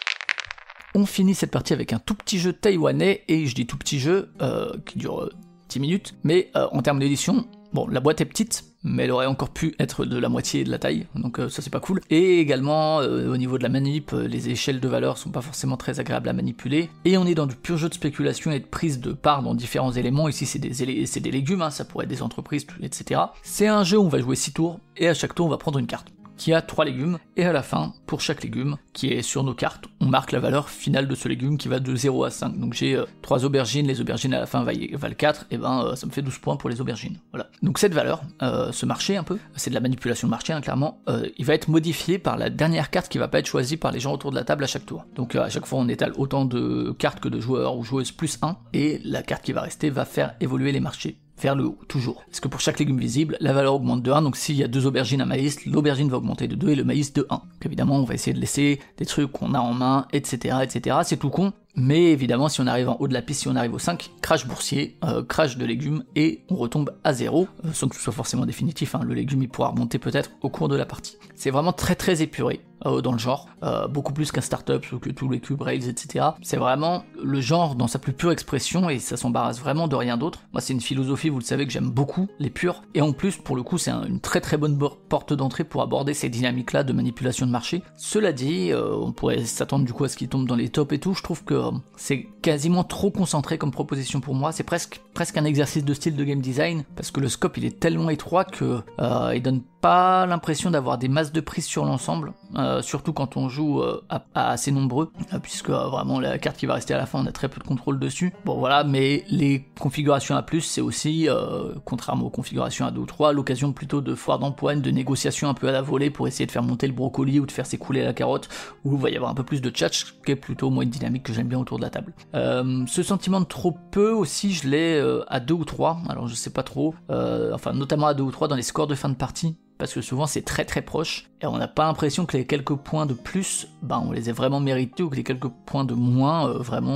On finit cette partie avec un tout petit jeu taïwanais, et je dis tout petit jeu qui dure 10 minutes, mais en termes d'édition, bon, la boîte est petite, mais elle aurait encore pu être de la moitié de la taille, donc ça c'est pas cool. Et également, au niveau de la manip, les échelles de valeur sont pas forcément très agréables à manipuler, et on est dans du pur jeu de spéculation et de prise de part dans différents éléments. Ici c'est des légumes, ça pourrait être des entreprises, etc. C'est un jeu où on va jouer 6 tours, et à chaque tour on va prendre une carte qui a 3 légumes, et à la fin, pour chaque légume qui est sur nos cartes, on marque la valeur finale de ce légume qui va de 0 à 5. Donc j'ai 3 aubergines, les aubergines à la fin valent 4, et ça me fait 12 points pour les aubergines. Voilà. Donc cette valeur, ce marché un peu, c'est de la manipulation de marché, clairement, il va être modifié par la dernière carte qui va pas être choisie par les gens autour de la table à chaque tour. Donc à chaque fois on étale autant de cartes que de joueurs ou joueuses plus 1, et la carte qui va rester va faire évoluer les marchés vers le haut, toujours. Parce que pour chaque légume visible, la valeur augmente de 1, donc s'il y a 2 aubergines à maïs, l'aubergine va augmenter de 2 et le maïs de 1. Donc évidemment, on va essayer de laisser des trucs qu'on a en main, etc., c'est tout con. Mais évidemment, si on arrive en haut de la piste, si on arrive au 5, crash boursier, crash de légumes, et on retombe à 0, sans que ce soit forcément définitif, le légume il pourra remonter peut-être au cours de la partie. C'est vraiment très épuré dans le genre, beaucoup plus qu'un startup ou que tous les cube rails, etc. C'est vraiment le genre dans sa plus pure expression, et ça s'embarrasse vraiment de rien d'autre. Moi c'est une philosophie, vous le savez, que j'aime beaucoup, les purs, et en plus pour le coup c'est une très bonne porte d'entrée pour aborder ces dynamiques là de manipulation de marché. Cela dit, on pourrait s'attendre du coup à ce qu'il tombe dans les tops et tout, je trouve que c'est quasiment trop concentré comme proposition pour moi, c'est presque un exercice de style de game design, parce que le scope il est tellement étroit que il donne pas l'impression d'avoir des masses de prise sur l'ensemble, surtout quand on joue à assez nombreux, puisque vraiment la carte qui va rester à la fin on a très peu de contrôle dessus. Bon voilà, mais les configurations à plus c'est aussi, contrairement aux configurations à 2 ou 3, l'occasion plutôt de foire d'empoigne, de négociations un peu à la volée pour essayer de faire monter le brocoli ou de faire s'écouler la carotte, où il va y avoir un peu plus de tchatch, qui est plutôt moi une dynamique que j'aime bien autour de la table. Ce sentiment de trop peu aussi je l'ai à 2 ou 3, alors je sais pas trop, notamment à 2 ou 3 dans les scores de fin de partie, parce que souvent c'est très proche, et on n'a pas l'impression que les quelques points de plus, on les ait vraiment mérités, ou que les quelques points de moins,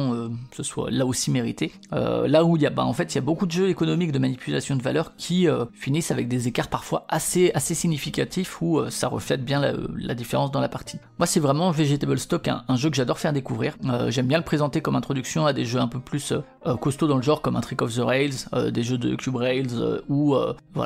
ce soit là aussi mérité. Là où il y a, en fait, il y a beaucoup de jeux économiques de manipulation de valeur qui finissent avec des écarts parfois assez significatifs, où ça reflète bien la différence dans la partie. Moi c'est vraiment Vegetable Stock, un jeu que j'adore faire découvrir. J'aime bien le présenter comme introduction à des jeux un peu plus costauds dans le genre, comme un Trick of the Rails, des jeux de Cube Rails, ou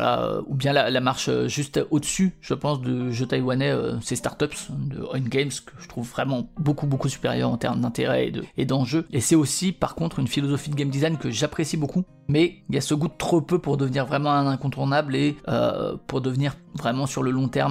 bien la marche juste au-dessus, je pense, de jeux taïwanais, ces startups de On Games, que je trouve vraiment beaucoup supérieur en termes d'intérêt et d'enjeu. Et c'est aussi, par contre, une philosophie de game design que j'apprécie beaucoup, mais il y a ce goût de trop peu pour devenir vraiment un incontournable, et pour devenir vraiment sur le long terme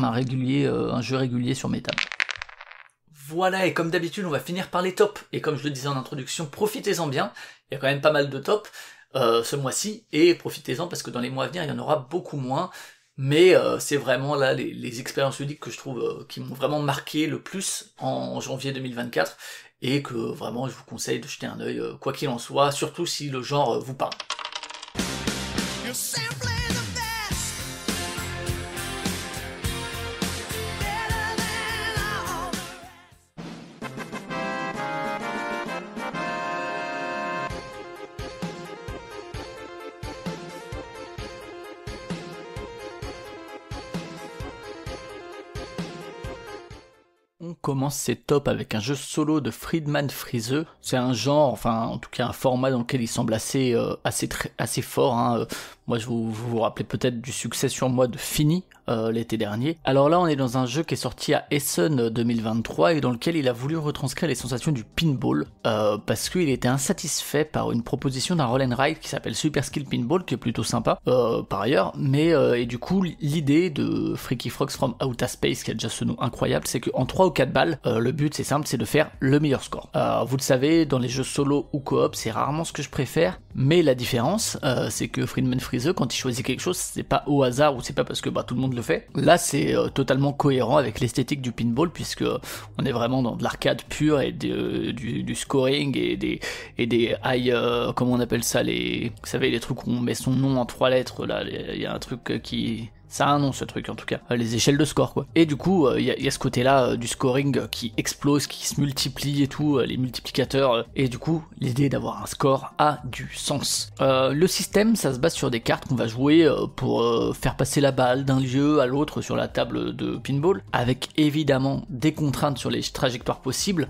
un jeu régulier sur mes tables. Voilà, et comme d'habitude, on va finir par les tops. Et comme je le disais en introduction, profitez-en bien, il y a quand même pas mal de tops ce mois-ci, et profitez-en parce que dans les mois à venir, il y en aura beaucoup moins. Mais c'est vraiment là les expériences ludiques que je trouve qui m'ont vraiment marqué le plus en janvier 2024, et que vraiment je vous conseille de jeter un œil quoi qu'il en soit, surtout si le genre vous parle. On commence c'est top avec un jeu solo de Friedemann Friese. C'est un genre, enfin en tout cas un format dans lequel il semble assez fort. Hein. Moi vous rappelez peut-être du succès sur moi de Fini l'été dernier. Alors là on est dans un jeu qui est sorti à Essen 2023 et dans lequel il a voulu retranscrire les sensations du pinball parce qu'il était insatisfait par une proposition d'un roll and ride qui s'appelle Super Skill Pinball, qui est plutôt sympa par ailleurs, mais et du coup l'idée de Freaky Frogs from Outer Space, qui a déjà ce nom incroyable, c'est qu'en 3 ou 4 balles, le but c'est simple, c'est de faire le meilleur score. Vous le savez, dans les jeux solo ou coop, c'est rarement ce que je préfère, mais la différence c'est que Friedemann Friese, quand il choisit quelque chose, c'est pas au hasard ou c'est pas parce que tout le monde le fait. Là c'est totalement cohérent avec l'esthétique du pinball, puisque on est vraiment dans de l'arcade pure et du scoring et des high, comment on appelle ça, vous savez, les trucs où on met son nom en 3 lettres, là, il y a un truc qui... Ça a un nom ce truc en tout cas, les échelles de score quoi. Et du coup, il y a ce côté-là du scoring qui explose, qui se multiplie et tout, les multiplicateurs. Et du coup, l'idée d'avoir un score a du sens. Le système, ça se base sur des cartes qu'on va jouer pour faire passer la balle d'un lieu à l'autre sur la table de pinball, avec évidemment des contraintes sur les trajectoires possibles.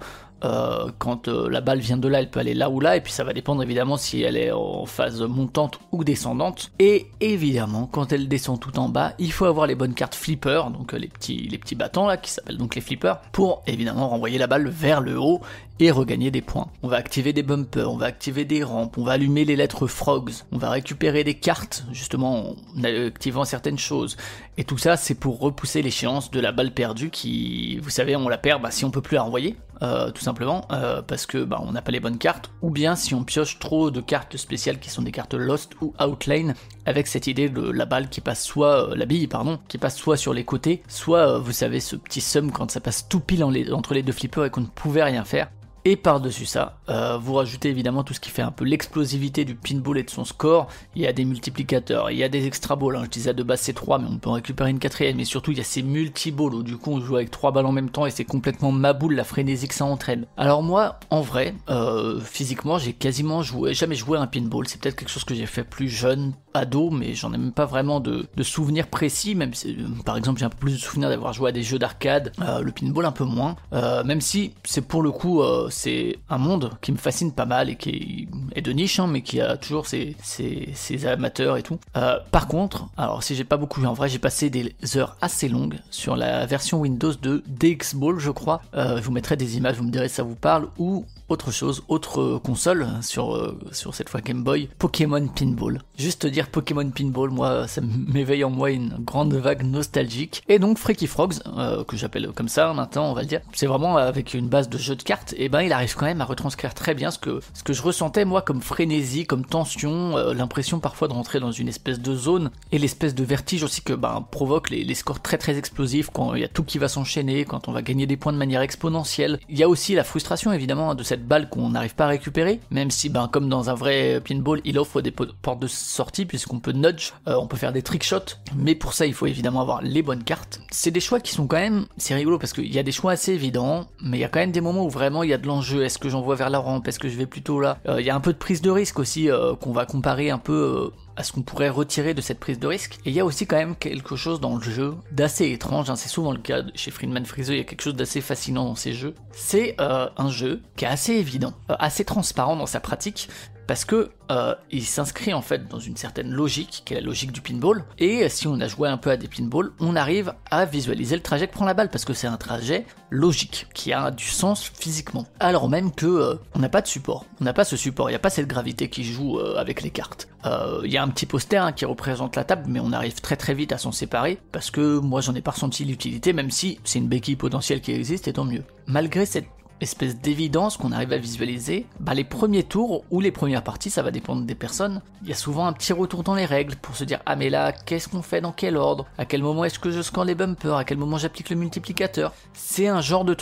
Quand la balle vient de là, elle peut aller là ou là, et puis ça va dépendre évidemment si elle est en phase montante ou descendante. Et évidemment, quand elle descend tout en bas, il faut avoir les bonnes cartes flipper, donc les petits bâtons là qui s'appellent donc les flippers, pour évidemment renvoyer la balle vers le haut et regagner des points. On va activer des bumpers, on va activer des rampes, on va allumer les lettres frogs, on va récupérer des cartes justement en activant certaines choses. Et tout ça c'est pour repousser l'échéance de la balle perdue qui, vous savez, on la perd si on peut plus la renvoyer. Tout simplement parce que on n'a pas les bonnes cartes, ou bien si on pioche trop de cartes spéciales qui sont des cartes Lost ou Outlane, avec cette idée de la balle qui passe soit la bille qui passe soit sur les côtés, soit vous savez ce petit sum quand ça passe tout pile entre les deux flippers et qu'on ne pouvait rien faire. Et par-dessus ça, vous rajoutez évidemment tout ce qui fait un peu l'explosivité du pinball et de son score. Il y a des multiplicateurs, il y a des extra balls, je disais de base c'est 3, mais on peut en récupérer une 4ème, mais surtout il y a ces multi-balls où du coup on joue avec 3 balles en même temps et c'est complètement ma boule la frénésie que ça entraîne. Alors moi, en vrai, physiquement j'ai quasiment jamais joué à un pinball, c'est peut-être quelque chose que j'ai fait plus jeune, ado, mais j'en ai même pas vraiment de souvenirs précis, même si par exemple j'ai un peu plus de souvenirs d'avoir joué à des jeux d'arcade, le pinball un peu moins, même si c'est pour le coup... c'est un monde qui me fascine pas mal et qui est de niche, mais qui a toujours ses amateurs et tout. Par contre, alors si j'ai pas beaucoup joué en vrai, j'ai passé des heures assez longues sur la version Windows de DX-Ball, je crois. Je vous mettrai des images, vous me direz si ça vous parle, ou autre chose, autre console, sur cette fois Game Boy, Pokémon Pinball. Juste dire Pokémon Pinball, moi, ça m'éveille en moi une grande vague nostalgique. Et donc Freaky Frogs, que j'appelle comme ça maintenant, on va le dire, c'est vraiment avec une base de jeu de cartes, et il arrive quand même à retranscrire très bien ce que je ressentais moi comme frénésie, comme tension, l'impression parfois de rentrer dans une espèce de zone, et l'espèce de vertige aussi que provoque les scores très très explosifs, quand il y a tout qui va s'enchaîner, quand on va gagner des points de manière exponentielle. Il y a aussi la frustration évidemment de cette balle qu'on n'arrive pas à récupérer, même si comme dans un vrai pinball, il offre des portes de sortie puisqu'on peut nudge, on peut faire des trick shots, mais pour ça il faut évidemment avoir les bonnes cartes. C'est des choix qui sont quand même, c'est rigolo parce qu'il y a des choix assez évidents, mais il y a quand même des moments où vraiment il y a de l'enjeu. Est-ce que j'envoie vers la rampe? Est-ce que je vais plutôt là? Il y a un peu de prise de risque aussi qu'on va comparer un peu à ce qu'on pourrait retirer de cette prise de risque. Et il y a aussi quand même quelque chose dans le jeu d'assez étrange, c'est souvent le cas chez Friedemann Friese, il y a quelque chose d'assez fascinant dans ces jeux. C'est un jeu qui est assez évident, assez transparent dans sa pratique, parce que il s'inscrit en fait dans une certaine logique, qui est la logique du pinball, et si on a joué un peu à des pinballs, on arrive à visualiser le trajet que prend la balle, parce que c'est un trajet logique, qui a du sens physiquement. Alors même que on n'a pas de support, on n'a pas ce support, il n'y a pas cette gravité qui joue avec les cartes. Il y a un petit poster qui représente la table, mais on arrive très très vite à s'en séparer, parce que moi j'en ai pas ressenti l'utilité, même si c'est une béquille potentielle qui existe, et tant mieux. Malgré cette espèce d'évidence qu'on arrive à visualiser, les premiers tours ou les premières parties, ça va dépendre des personnes, il y a souvent un petit retour dans les règles pour se dire ah mais là qu'est-ce qu'on fait, dans quel ordre, à quel moment est-ce que je score les bumpers, à quel moment j'applique le multiplicateur. C'est un genre de truc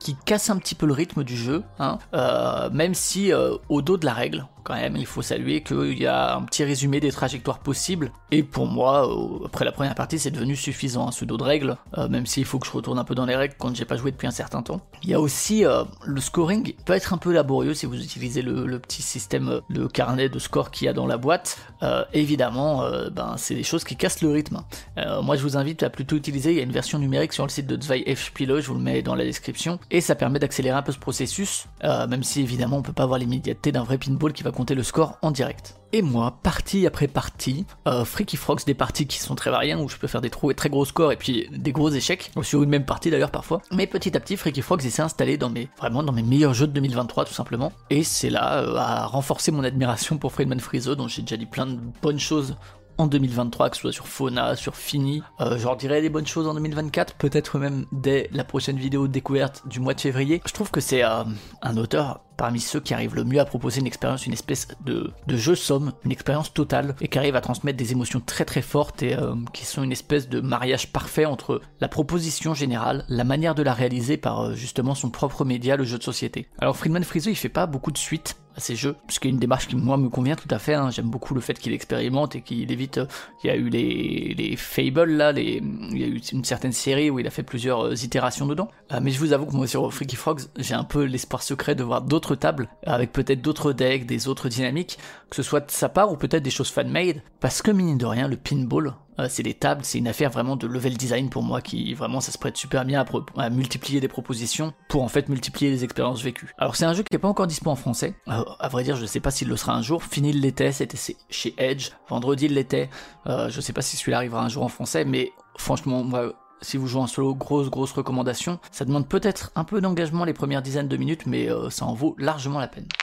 qui casse un petit peu le rythme du jeu, hein, même si au dos de la règle, quand même, il faut saluer qu'il y a un petit résumé des trajectoires possibles, et pour moi, après la première partie, c'est devenu suffisant, hein, ce dos de règle, même s'il faut que je retourne un peu dans les règles quand j'ai pas joué depuis un certain temps. Il y a aussi le scoring, peut être un peu laborieux si vous utilisez le petit système de carnet de score qu'il y a dans la boîte. Évidemment, c'est des choses qui cassent le rythme. Moi, je vous invite à plutôt utiliser, il y a une version numérique sur le site de Zwei F-Spiele, je vous le mets dans la description, et ça permet d'accélérer un peu ce processus, même si évidemment on peut pas avoir l'immédiateté d'un vrai pinball qui va compter le score en direct. Et moi, partie après partie, Freaky Frogs, des parties qui sont très variées, où je peux faire des très gros scores et puis des gros échecs, sur une même partie d'ailleurs parfois, mais petit à petit, Freaky Frogs s'est installé vraiment dans mes meilleurs jeux de 2023 tout simplement, et c'est là à renforcer mon admiration pour Friedemann Friese, dont j'ai déjà dit plein de bonnes choses en 2023, que ce soit sur Fauna, sur Fini, j'en dirai des bonnes choses en 2024, peut-être même dès la prochaine vidéo de découverte du mois de février. Je trouve que c'est un auteur parmi ceux qui arrivent le mieux à proposer une expérience, une espèce de jeu somme, une expérience totale, et qui arrive à transmettre des émotions très très fortes et qui sont une espèce de mariage parfait entre la proposition générale, la manière de la réaliser par justement son propre média, le jeu de société. Alors Friedemann Friese, il fait pas beaucoup de suites à ces jeux, ce qui est une démarche qui moi me convient tout à fait, hein. J'aime beaucoup le fait qu'il expérimente et qu'il évite, il y a eu les Fable là, il y a eu une certaine série où il a fait plusieurs itérations dedans, mais je vous avoue que moi sur Freaky Frogs, j'ai un peu l'espoir secret de voir d'autres tables, avec peut-être d'autres decks, des autres dynamiques, que ce soit de sa part ou peut-être des choses fan-made, parce que mine de rien, le pinball, c'est des tables, c'est une affaire vraiment de level design pour moi, qui vraiment ça se prête super bien à multiplier des propositions pour en fait multiplier les expériences vécues. Alors c'est un jeu qui n'est pas encore dispo en français, à vrai dire je sais pas s'il le sera un jour. Fini il l'était, c'était chez Edge, Vendredi il l'était, je sais pas si celui-là arrivera un jour en français, mais franchement moi, si vous jouez en solo, grosse recommandation. Ça demande peut-être un peu d'engagement les premières dizaines de minutes, mais ça en vaut largement la peine.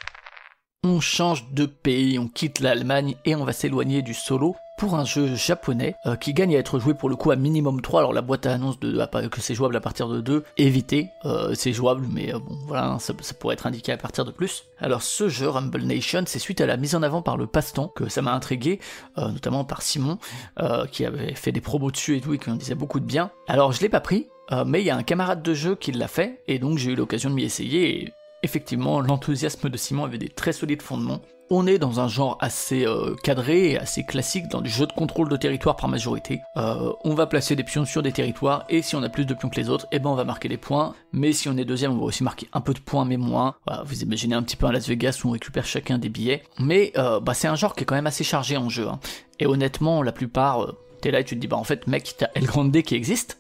On change de pays, on quitte l'Allemagne et on va s'éloigner du solo pour un jeu japonais qui gagne à être joué pour le coup à minimum 3. Alors la boîte annonce que c'est jouable à partir de 2, évitez, c'est jouable mais bon voilà, ça pourrait être indiqué à partir de plus. Alors ce jeu Rumble Nation, c'est suite à la mise en avant par le Passe-Temps que ça m'a intrigué, notamment par Simon qui avait fait des promos dessus et tout et qui en disait beaucoup de bien. Alors je l'ai pas pris, mais il y a un camarade de jeu qui l'a fait et donc j'ai eu l'occasion de m'y essayer et effectivement l'enthousiasme de Simon avait des très solides fondements. On est dans un genre assez cadré et assez classique dans du jeu de contrôle de territoire par majorité. On va placer des pions sur des territoires et si on a plus de pions que les autres, eh ben on va marquer des points. Mais si on est deuxième, on va aussi marquer un peu de points mais moins. Voilà, vous imaginez un petit peu un Las Vegas où on récupère chacun des billets. Mais c'est un genre qui est quand même assez chargé en jeu, hein. Et honnêtement, la plupart... t'es là et tu te dis bah en fait mec t'as El Grande qui existe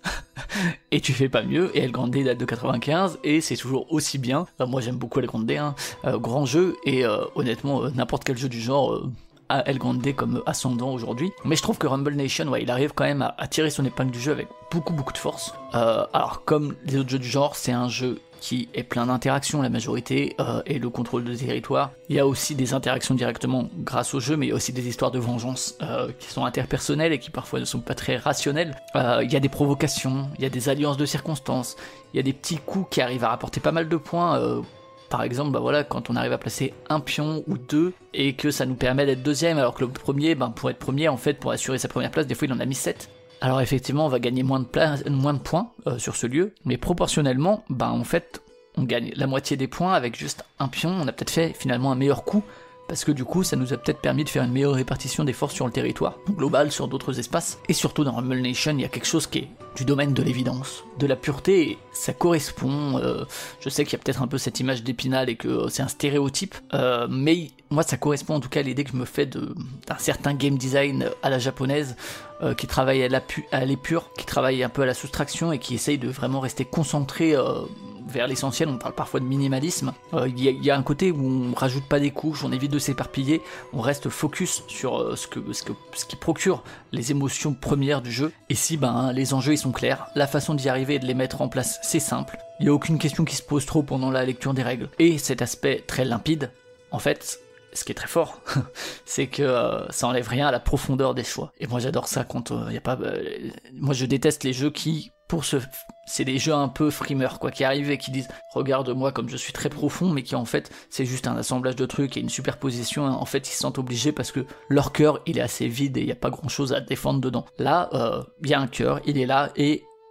et tu fais pas mieux, et El Grande date de 95 et c'est toujours aussi bien. Moi j'aime beaucoup El Grande, hein. Grand jeu et honnêtement n'importe quel jeu du genre a El Grande comme ascendant aujourd'hui, mais je trouve que Rumble Nation il arrive quand même à tirer son épingle du jeu avec beaucoup de force. Alors comme les autres jeux du genre, c'est un jeu qui est plein d'interactions la majorité, et le contrôle de territoire. Il y a aussi des interactions directement grâce au jeu, mais il y a aussi des histoires de vengeance qui sont interpersonnelles et qui parfois ne sont pas très rationnelles. Il y a des provocations, il y a des alliances de circonstances, il y a des petits coups qui arrivent à rapporter pas mal de points. Par exemple, bah voilà, quand on arrive à placer un pion ou deux et que ça nous permet d'être deuxième, alors que le premier, pour être premier, en fait, pour assurer sa première place, des fois il en a mis 7. Alors effectivement, on va gagner moins de points sur ce lieu, mais proportionnellement, en fait, on gagne la moitié des points avec juste un pion. On a peut-être fait finalement un meilleur coup, parce que du coup, ça nous a peut-être permis de faire une meilleure répartition des forces sur le territoire global, sur d'autres espaces. Et surtout dans Rumble Nation, il y a quelque chose qui est du domaine de l'évidence, de la pureté, et ça correspond. Je sais qu'il y a peut-être un peu cette image d'Épinal et que c'est un stéréotype, mais moi ça correspond en tout cas à l'idée que je me fais d'un certain game design à la japonaise, qui travaille à l'épure, qui travaille un peu à la soustraction et qui essaye de vraiment rester concentré vers l'essentiel. On parle parfois de minimalisme. Il y a un côté où on rajoute pas des couches, on évite de s'éparpiller, on reste focus sur ce qui procure les émotions premières du jeu. Et si les enjeux ils sont clairs, la façon d'y arriver et de les mettre en place c'est simple. Il y a aucune question qui se pose trop pendant la lecture des règles. Et cet aspect très limpide, en fait, ce qui est très fort, c'est que ça enlève rien à la profondeur des choix. Et moi j'adore ça quand il y a pas... moi je déteste les jeux qui... c'est des jeux un peu frimeurs, quoi, qui arrivent et qui disent « Regarde-moi comme je suis très profond », mais qui en fait, c'est juste un assemblage de trucs et une superposition. En fait, ils se sentent obligés parce que leur cœur, il est assez vide et il n'y a pas grand-chose à défendre dedans. Là, il y a un cœur, il est là, et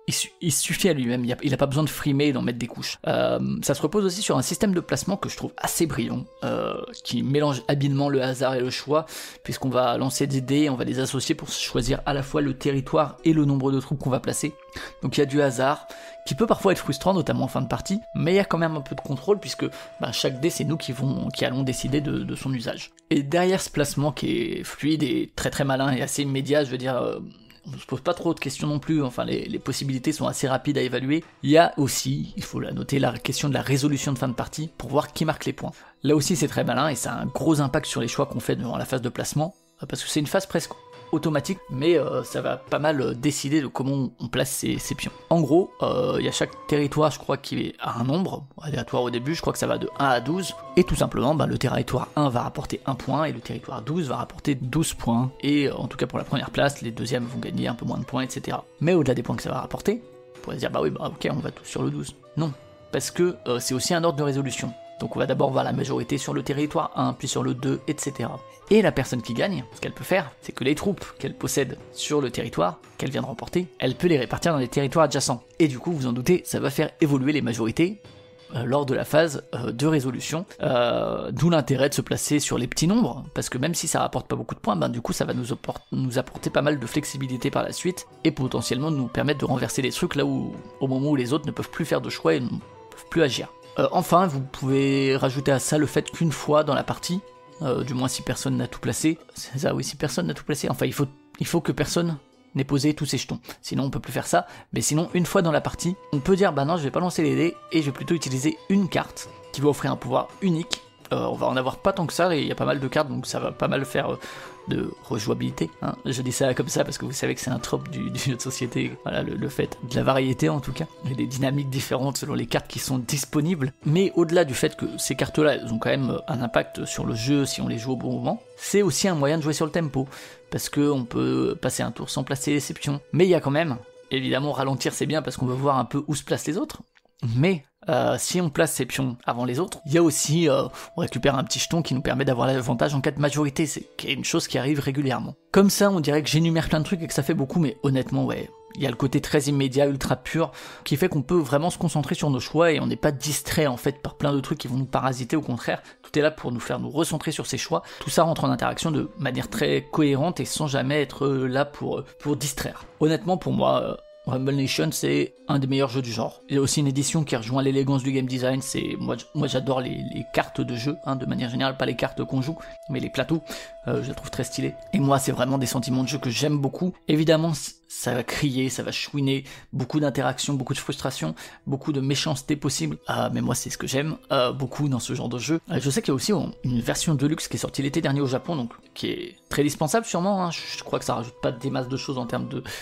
il suffit à lui-même, il n'a pas besoin de frimer et d'en mettre des couches. Ça se repose aussi sur un système de placement que je trouve assez brillant, qui mélange habilement le hasard et le choix, puisqu'on va lancer des dés, on va les associer pour choisir à la fois le territoire et le nombre de troupes qu'on va placer. Donc il y a du hasard, qui peut parfois être frustrant, notamment en fin de partie, mais il y a quand même un peu de contrôle, puisque chaque dé, c'est nous qui allons décider de son usage. Et derrière ce placement qui est fluide et très très malin et assez immédiat, je veux dire... on se pose pas trop de questions non plus, enfin les possibilités sont assez rapides à évaluer. Il y a aussi, il faut la noter, la question de la résolution de fin de partie pour voir qui marque les points. Là aussi c'est très malin et ça a un gros impact sur les choix qu'on fait durant la phase de placement, parce que c'est une phase presque automatique, mais ça va pas mal décider de comment on place ses pions. En gros, il y a chaque territoire, je crois, qui a un nombre aléatoire au début, je crois que ça va de 1 à 12, et tout simplement, le territoire 1 va rapporter 1 point, et le territoire 12 va rapporter 12 points, et en tout cas pour la première place, les deuxièmes vont gagner un peu moins de points, etc. Mais au-delà des points que ça va rapporter, on pourrait se dire, ok, on va tous sur le 12. Non, parce que c'est aussi un ordre de résolution. Donc on va d'abord voir la majorité sur le territoire 1, puis sur le 2, etc. Et la personne qui gagne, ce qu'elle peut faire, c'est que les troupes qu'elle possède sur le territoire, qu'elle vient de remporter, elle peut les répartir dans les territoires adjacents. Et du coup, vous en doutez, ça va faire évoluer les majorités lors de la phase de résolution, d'où l'intérêt de se placer sur les petits nombres, parce que même si ça rapporte pas beaucoup de points, du coup ça va nous apporter pas mal de flexibilité par la suite, et potentiellement nous permettre de renverser les trucs là où, au moment où les autres ne peuvent plus faire de choix et ne peuvent plus agir. Enfin, vous pouvez rajouter à ça le fait qu'une fois dans la partie, du moins si personne n'a tout placé, c'est ça, oui, si personne n'a tout placé, enfin il faut que personne n'ait posé tous ses jetons, sinon on peut plus faire ça, mais sinon une fois dans la partie, on peut dire non, je vais pas lancer les dés, et je vais plutôt utiliser une carte qui va offrir un pouvoir unique. On va en avoir pas tant que ça, et il y a pas mal de cartes, donc ça va pas mal faire de rejouabilité, hein. Je dis ça comme ça parce que vous savez que c'est un trope du jeu de société, voilà, le fait de la variété en tout cas, et des dynamiques différentes selon les cartes qui sont disponibles, mais au-delà du fait que ces cartes-là, elles ont quand même un impact sur le jeu si on les joue au bon moment, c'est aussi un moyen de jouer sur le tempo, parce qu'on peut passer un tour sans placer ses pions, mais il y a quand même, évidemment ralentir c'est bien parce qu'on veut voir un peu où se placent les autres, mais si on place ses pions avant les autres, il y a aussi, on récupère un petit jeton qui nous permet d'avoir l'avantage en cas de majorité, c'est une chose qui arrive régulièrement. Comme ça, on dirait que j'énumère plein de trucs et que ça fait beaucoup, mais honnêtement, ouais, il y a le côté très immédiat, ultra pur, qui fait qu'on peut vraiment se concentrer sur nos choix et on n'est pas distrait en fait par plein de trucs qui vont nous parasiter, au contraire, tout est là pour nous faire nous recentrer sur ses choix, tout ça rentre en interaction de manière très cohérente et sans jamais être là pour distraire. Honnêtement, pour moi, Rumble Nation, c'est un des meilleurs jeux du genre. Il y a aussi une édition qui rejoint l'élégance du game design, moi j'adore les cartes de jeu, de manière générale, pas les cartes qu'on joue, mais les plateaux, je les trouve très stylés. Et moi, c'est vraiment des sentiments de jeu que j'aime beaucoup. Évidemment, ça va crier, ça va chouiner, beaucoup d'interactions, beaucoup de frustration, beaucoup de méchanceté possible, mais moi c'est ce que j'aime beaucoup dans ce genre de jeu. Je sais qu'il y a aussi une version Deluxe qui est sortie l'été dernier au Japon, donc qui est très dispensable sûrement, je crois que ça rajoute pas des masses de choses en termes de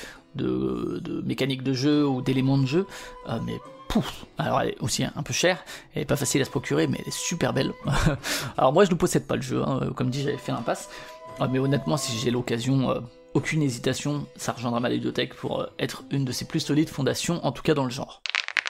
mécanique de jeu ou d'éléments de jeu, mais pouf, alors elle est aussi un peu chère, elle est pas facile à se procurer, mais elle est super belle. Alors moi je ne possède pas le jeu, comme dit j'avais fait l'impasse, mais honnêtement si j'ai l'occasion, aucune hésitation, ça rejoindra ma ludothèque pour être une de ses plus solides fondations, en tout cas dans le genre.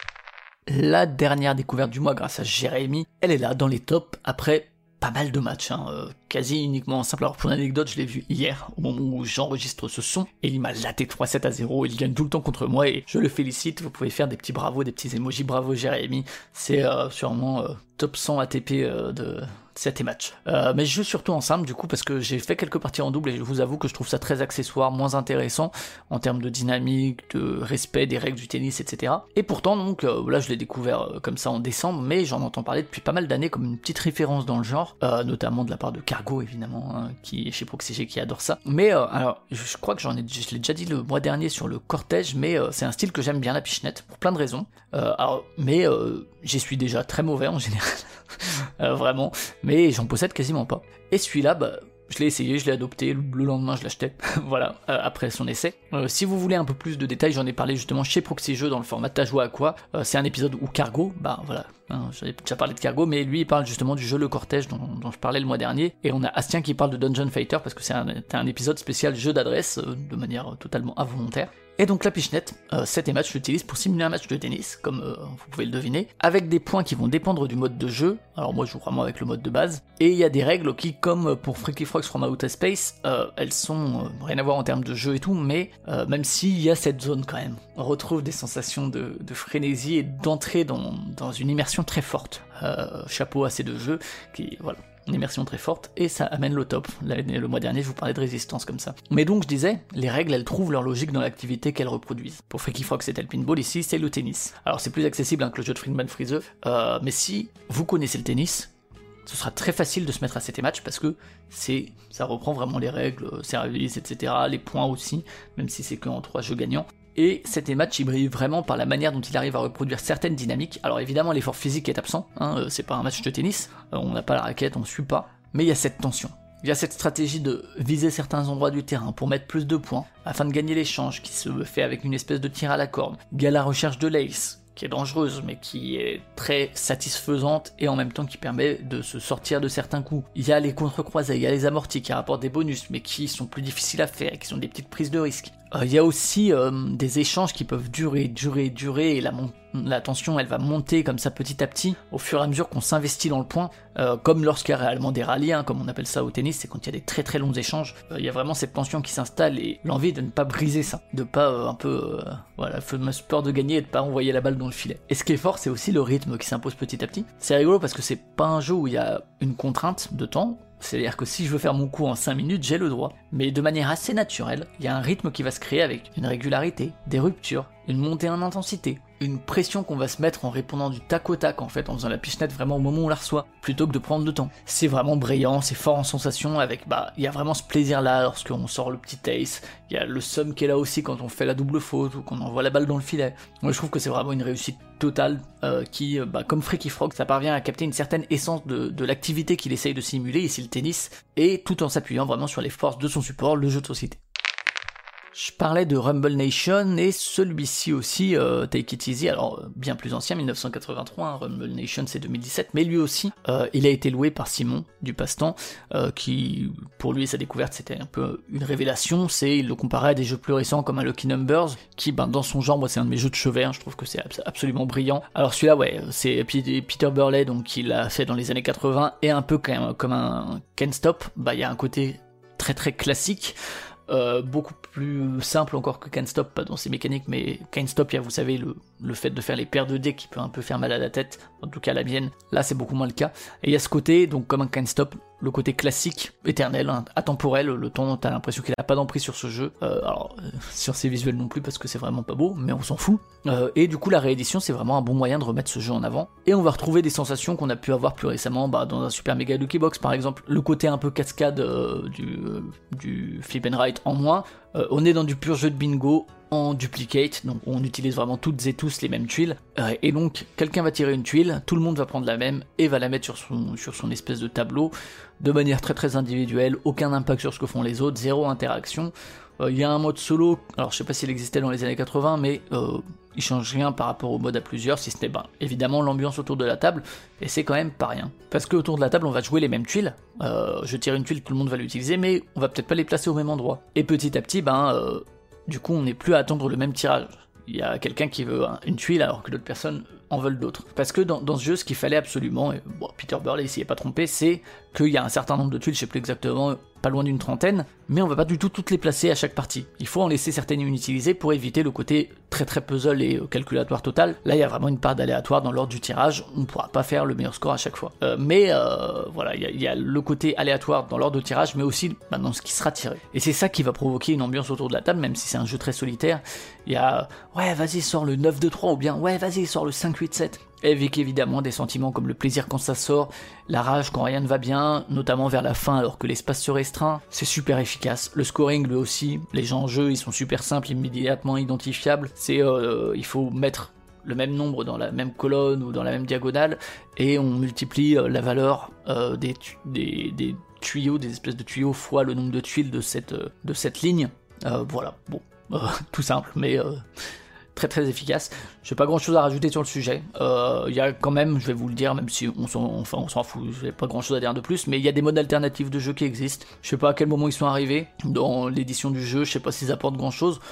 La dernière découverte du mois grâce à Jérémy, elle est là dans les tops après pas mal de matchs, quasi uniquement en simple. Alors pour l'anecdote, je l'ai vu hier, au moment où j'enregistre ce son, et il m'a laté 3-7-0, il gagne tout le temps contre moi, et je le félicite, vous pouvez faire des petits bravos, des petits emojis, bravo Jérémy, c'est sûrement top 100 ATP de cet match. Mais je joue surtout en simple du coup parce que j'ai fait quelques parties en double et je vous avoue que je trouve ça très accessoire, moins intéressant en termes de dynamique, de respect des règles du tennis, etc. Et pourtant donc là je l'ai découvert comme ça en décembre, mais j'en entends parler depuis pas mal d'années comme une petite référence dans le genre, notamment de la part de Cargo évidemment, qui est chez Proxy qui adore ça. Mais alors je crois que je l'ai déjà dit le mois dernier sur le cortège, mais c'est un style que j'aime bien, la pichenette, pour plein de raisons. Mais j'y suis déjà très mauvais en général, vraiment, mais j'en possède quasiment pas. Et celui-là, je l'ai essayé, je l'ai adopté, le lendemain je l'achetais, voilà, après son essai. Si vous voulez un peu plus de détails, j'en ai parlé justement chez Proxy Jeux dans le format T'as joué à quoi, c'est un épisode où Cargo, voilà, j'avais déjà parlé de Cargo, mais lui il parle justement du jeu Le Cortège dont je parlais le mois dernier, et on a Astien qui parle de Dungeon Fighter, parce que c'est un épisode spécial jeu d'adresse, de manière totalement involontaire. Et donc la pichenette, set et match l'utilise pour simuler un match de tennis, comme vous pouvez le deviner, avec des points qui vont dépendre du mode de jeu. Alors moi je joue vraiment avec le mode de base, et il y a des règles qui, comme pour Freaky Frogs from Outer Space, elles sont rien à voir en termes de jeu et tout, mais même s'il y a cette zone quand même, on retrouve des sensations de frénésie et d'entrer dans une immersion très forte. Chapeau à ces deux jeux qui, voilà, une immersion très forte, et ça amène le top. Le mois dernier, je vous parlais de résistance comme ça. Mais donc, je disais, les règles, elles trouvent leur logique dans l'activité qu'elles reproduisent. Pour Freaky Frog, c'était le pinball, ici, c'est le tennis. Alors, c'est plus accessible que le jeu de Friedman Freeze, mais si vous connaissez le tennis, ce sera très facile de se mettre à cet match parce que ça reprend vraiment les règles, service, etc., les points aussi, même si c'est qu'en 3 jeux gagnants. Et cet match il brille vraiment par la manière dont il arrive à reproduire certaines dynamiques. Alors évidemment l'effort physique est absent, c'est pas un match de tennis, on n'a pas la raquette, on suit pas, mais il y a cette tension. Il y a cette stratégie de viser certains endroits du terrain pour mettre plus de points, afin de gagner l'échange qui se fait avec une espèce de tir à la corde. Il y a la recherche de l'ace, qui est dangereuse, mais qui est très satisfaisante et en même temps qui permet de se sortir de certains coups. Il y a les contre-croisés, il y a les amortis qui rapportent des bonus, mais qui sont plus difficiles à faire, qui sont des petites prises de risque. Il y a aussi des échanges qui peuvent durer, et la tension elle va monter comme ça petit à petit, au fur et à mesure qu'on s'investit dans le point, comme lorsqu'il y a réellement des rallyes, comme on appelle ça au tennis, c'est quand il y a des très très longs échanges, il y a vraiment cette tension qui s'installe et l'envie de ne pas briser ça, de pas la fameuse peur de gagner et de pas envoyer la balle dans le filet. Et ce qui est fort, c'est aussi le rythme qui s'impose petit à petit. C'est rigolo parce que c'est pas un jeu où il y a une contrainte de temps, c'est-à-dire que si je veux faire mon coup en 5 minutes, j'ai le droit. Mais de manière assez naturelle, il y a un rythme qui va se créer avec une régularité, des ruptures, une montée en intensité, une pression qu'on va se mettre en répondant du tac au tac en fait, en faisant la pichenette vraiment au moment où on la reçoit, plutôt que de prendre le temps. C'est vraiment brillant, c'est fort en sensation avec, il y a vraiment ce plaisir là lorsqu'on sort le petit ace, il y a le somme qui est là aussi quand on fait la double faute ou qu'on envoie la balle dans le filet. Moi je trouve que c'est vraiment une réussite totale qui, comme Freaky Frog, ça parvient à capter une certaine essence de l'activité qu'il essaye de simuler, ici le tennis, et tout en s'appuyant vraiment sur les forces de son support, le jeu de société. Je parlais de Rumble Nation et celui-ci aussi, Take It Easy, alors bien plus ancien, 1983, Rumble Nation c'est 2017, mais lui aussi, il a été loué par Simon du Passe-Temps, qui pour lui sa découverte c'était un peu une révélation, il le comparait à des jeux plus récents comme un Lucky Numbers, qui dans son genre, moi c'est un de mes jeux de chevet, je trouve que c'est absolument brillant. Alors celui-là c'est Peter Burley, donc qui l'a fait dans les années 80, et un peu comme un Can't Stop, il y a un côté très très classique, beaucoup plus simple encore que Can't Stop, pas dans ses mécaniques, mais Can't Stop, il y a, vous savez, le fait de faire les paires de dés qui peut un peu faire mal à la tête, en tout cas la mienne, là c'est beaucoup moins le cas, et il y a ce côté, donc comme un Can't Stop, le côté classique, éternel, atemporel, le temps, t'as l'impression qu'il a pas d'emprise sur ce jeu, sur ses visuels non plus parce que c'est vraiment pas beau, mais on s'en fout, et du coup la réédition c'est vraiment un bon moyen de remettre ce jeu en avant, et on va retrouver des sensations qu'on a pu avoir plus récemment dans un Super Mega Lucky Box par exemple, le côté un peu cascade du Flip and Right en moins, on est dans du pur jeu de bingo en duplicate, donc on utilise vraiment toutes et tous les mêmes tuiles, et donc quelqu'un va tirer une tuile, tout le monde va prendre la même et va la mettre sur son espèce de tableau, de manière très très individuelle, aucun impact sur ce que font les autres, zéro interaction. Il y a un mode solo, alors je sais pas s'il existait dans les années 80, mais il change rien par rapport au mode à plusieurs, si ce n'est évidemment l'ambiance autour de la table, et c'est quand même pas rien. Parce que autour de la table on va jouer les mêmes tuiles, je tire une tuile, tout le monde va l'utiliser, mais on va peut-être pas les placer au même endroit. Et petit à petit, du coup on n'est plus à attendre le même tirage. Il y a quelqu'un qui veut une tuile alors que d'autres personnes en veulent d'autres. Parce que dans ce jeu, ce qu'il fallait absolument, et Peter Burley s'y est pas trompé, c'est qu'il y a un certain nombre de tuiles, je sais plus exactement, pas loin d'une trentaine, mais on va pas du tout toutes les placer à chaque partie. Il faut en laisser certaines inutilisées pour éviter le côté très très puzzle et calculatoire total. Là, il y a vraiment une part d'aléatoire dans l'ordre du tirage, on ne pourra pas faire le meilleur score à chaque fois. Voilà, il y a le côté aléatoire dans l'ordre de tirage, mais aussi dans ce qui sera tiré. Et c'est ça qui va provoquer une ambiance autour de la table, même si c'est un jeu très solitaire. Il y a « ouais, vas-y, sors le 9-2-3 » ou bien « ouais, vas-y, sors le 5-8-7 ». Avec évidemment des sentiments comme le plaisir quand ça sort, la rage quand rien ne va bien, notamment vers la fin alors que l'espace se restreint, c'est super efficace. Le scoring lui aussi, les gens en jeu ils sont super simples, immédiatement identifiables, il faut mettre le même nombre dans la même colonne ou dans la même diagonale, et on multiplie la valeur des tuyaux, des espèces de tuyaux fois le nombre de tuiles de cette ligne. Voilà, bon, tout simple, mais... très très efficace. J'ai pas grand chose à rajouter sur le sujet. Il y a quand même, je vais vous le dire, même si on s'en fout, j'ai pas grand chose à dire de plus, mais il y a des modes alternatifs de jeu qui existent. Je sais pas à quel moment ils sont arrivés dans l'édition du jeu, je sais pas s'ils apportent grand chose.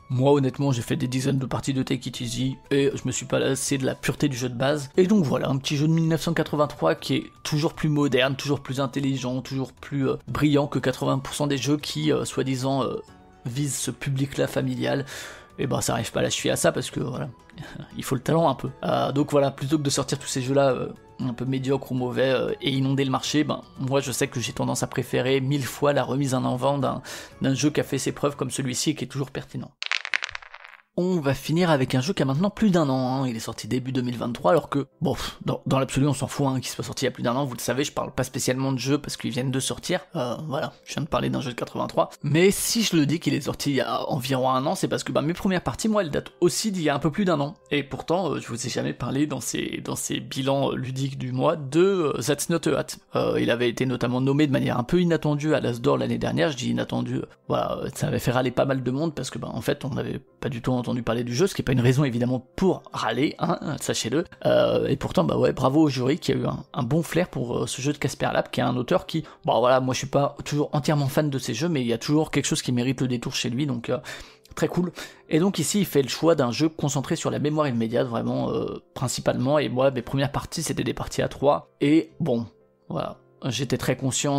Moi honnêtement j'ai fait des dizaines de parties de Take It Easy et je me suis pas lassé de la pureté du jeu de base. Et donc voilà, un petit jeu de 1983 qui est toujours plus moderne, toujours plus intelligent, toujours plus brillant que 80% des jeux qui soi-disant visent ce public-là familial. Et ben ça arrive pas à la cheville à ça parce que voilà, il faut le talent un peu. Donc voilà, plutôt que de sortir tous ces jeux-là un peu médiocres ou mauvais et inonder le marché, ben moi je sais que j'ai tendance à préférer 1000 fois la remise en avant d'un jeu qui a fait ses preuves comme celui-ci et qui est toujours pertinent. On va finir avec un jeu qui a maintenant plus d'1 an, hein. Il est sorti début 2023 alors que, bon, dans l'absolu on s'en fout qu'il soit sorti il y a plus d'1 an, vous le savez, je parle pas spécialement de jeux parce qu'ils viennent de sortir, voilà, je viens de parler d'un jeu de 83, mais si je le dis qu'il est sorti il y a environ 1 an, c'est parce que mes premières parties, moi, elles datent aussi d'il y a un peu plus d'1 an, et pourtant, je vous ai jamais parlé dans ces bilans ludiques du mois de That's Not a Hat. Il avait été notamment nommé de manière un peu inattendue à l'As d'Or l'année dernière, je dis inattendu, voilà, ça avait fait râler pas mal de monde parce que, en fait, on n'avait pas du tout entendu parler du jeu, ce qui est pas une raison évidemment pour râler, hein, sachez-le. Et pourtant, ouais, bravo au jury qui a eu un bon flair pour ce jeu de Casper Lab, qui est un auteur qui, voilà, moi je suis pas toujours entièrement fan de ces jeux, mais il y a toujours quelque chose qui mérite le détour chez lui, donc très cool. Et donc ici, il fait le choix d'un jeu concentré sur la mémoire immédiate, vraiment, principalement, et moi, mes premières parties, c'était des parties à 3, et bon, voilà. J'étais très conscient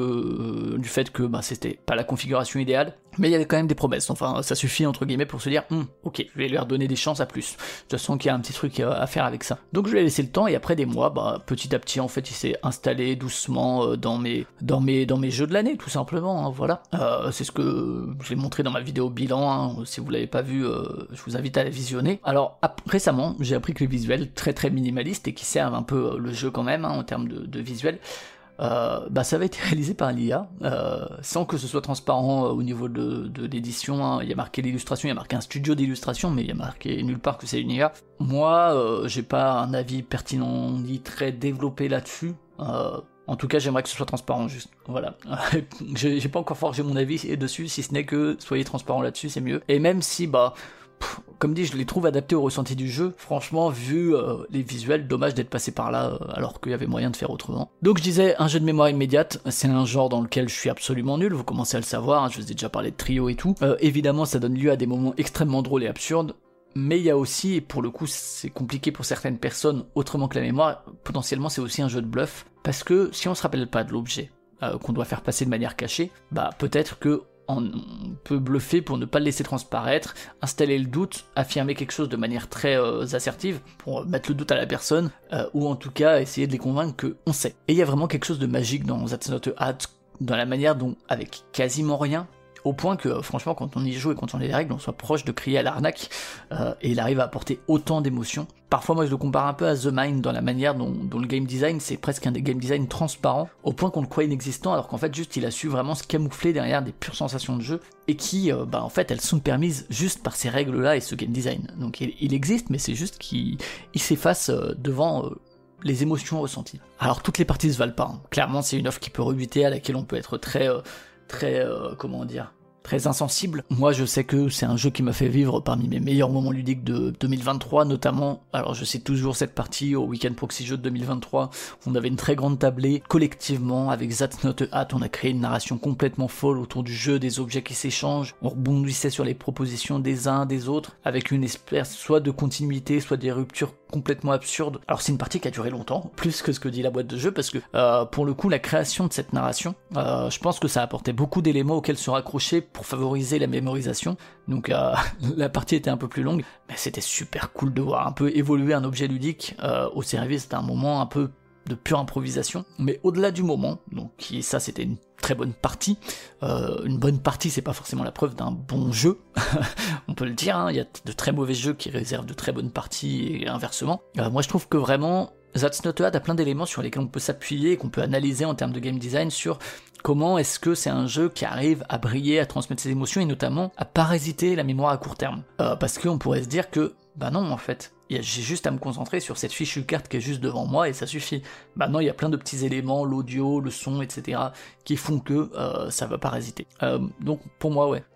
du fait que c'était pas la configuration idéale, mais il y avait quand même des promesses, enfin ça suffit entre guillemets pour se dire ok, je vais lui redonner des chances à plus, je sens qu'il y a un petit truc à faire avec ça. Donc je lui ai laissé le temps et après des mois, petit à petit en fait il s'est installé doucement dans mes jeux de l'année tout simplement, hein, voilà. C'est ce que je vais montrer dans ma vidéo bilan, hein, si vous l'avez pas vu, je vous invite à la visionner. Alors récemment j'ai appris que les visuels très très minimalistes et qui servent un peu le jeu quand même, hein, en termes de visuels, ça avait été réalisé par l'IA, sans que ce soit transparent au niveau de l'édition, hein. Il y a marqué l'illustration, il y a marqué un studio d'illustration, mais il y a marqué nulle part que c'est une IA. Moi, j'ai pas un avis pertinent ni très développé là-dessus. En tout cas, j'aimerais que ce soit transparent, juste. Voilà. J'ai pas encore forgé mon avis dessus, si ce n'est que soyez transparent là-dessus, c'est mieux. Et même si, comme dit, je les trouve adaptés au ressenti du jeu. Franchement, vu les visuels, dommage d'être passé par là, alors qu'il y avait moyen de faire autrement. Donc je disais, un jeu de mémoire immédiate, c'est un genre dans lequel je suis absolument nul, vous commencez à le savoir, hein, je vous ai déjà parlé de Trio et tout. Évidemment, ça donne lieu à des moments extrêmement drôles et absurdes, mais il y a aussi, et pour le coup c'est compliqué pour certaines personnes, autrement que la mémoire, potentiellement c'est aussi un jeu de bluff, parce que si on se rappelle pas de l'objet qu'on doit faire passer de manière cachée, peut-être que on peut bluffer pour ne pas le laisser transparaître, installer le doute, affirmer quelque chose de manière très assertive, pour mettre le doute à la personne, ou en tout cas essayer de les convaincre qu'on sait. Et il y a vraiment quelque chose de magique dans That's Not a Hat, dans la manière dont, avec quasiment rien, au point que franchement quand on y joue et quand on lit les règles, on soit proche de crier à l'arnaque, et il arrive à apporter autant d'émotions. Parfois moi je le compare un peu à The Mind dans la manière dont le game design, c'est presque un des game design transparents, au point qu'on le croit inexistant alors qu'en fait juste il a su vraiment se camoufler derrière des pures sensations de jeu, et qui en fait elles sont permises juste par ces règles là et ce game design. Donc il existe, mais c'est juste qu'il s'efface devant les émotions ressenties. Alors toutes les parties se valent pas, hein. Clairement c'est une offre qui peut rebuter, à laquelle on peut être très insensible. Moi je sais que c'est un jeu qui m'a fait vivre parmi mes meilleurs moments ludiques de 2023, notamment, alors je sais toujours cette partie au Weekend Proxy Jeux de 2023, on avait une très grande tablée, collectivement, avec That's Not a Hat, on a créé une narration complètement folle autour du jeu, des objets qui s'échangent, on rebondissait sur les propositions des uns, des autres, avec une espèce soit de continuité, soit des ruptures complètement absurdes. Alors c'est une partie qui a duré longtemps, plus que ce que dit la boîte de jeu, parce que pour le coup la création de cette narration, je pense que ça apportait beaucoup d'éléments auxquels se raccrocher pour favoriser la mémorisation. Donc la partie était un peu plus longue, mais c'était super cool de voir un peu évoluer un objet ludique au service d'un moment un peu de pure improvisation. Mais au-delà du moment, donc ça c'était une très bonne partie. Une bonne partie, c'est pas forcément la preuve d'un bon jeu, on peut le dire, hein. Il y a de très mauvais jeux qui réservent de très bonnes parties et inversement. Moi je trouve que vraiment That's Not a Hat a plein d'éléments sur lesquels on peut s'appuyer et qu'on peut analyser en termes de game design sur comment est-ce que c'est un jeu qui arrive à briller, à transmettre ses émotions et notamment à parasiter la mémoire à court terme. Parce qu'on pourrait se dire que, non en fait, j'ai juste à me concentrer sur cette fichue carte qui est juste devant moi et ça suffit. Non, il y a plein de petits éléments, l'audio, le son, etc. qui font que ça va parasiter. Donc pour moi, ouais,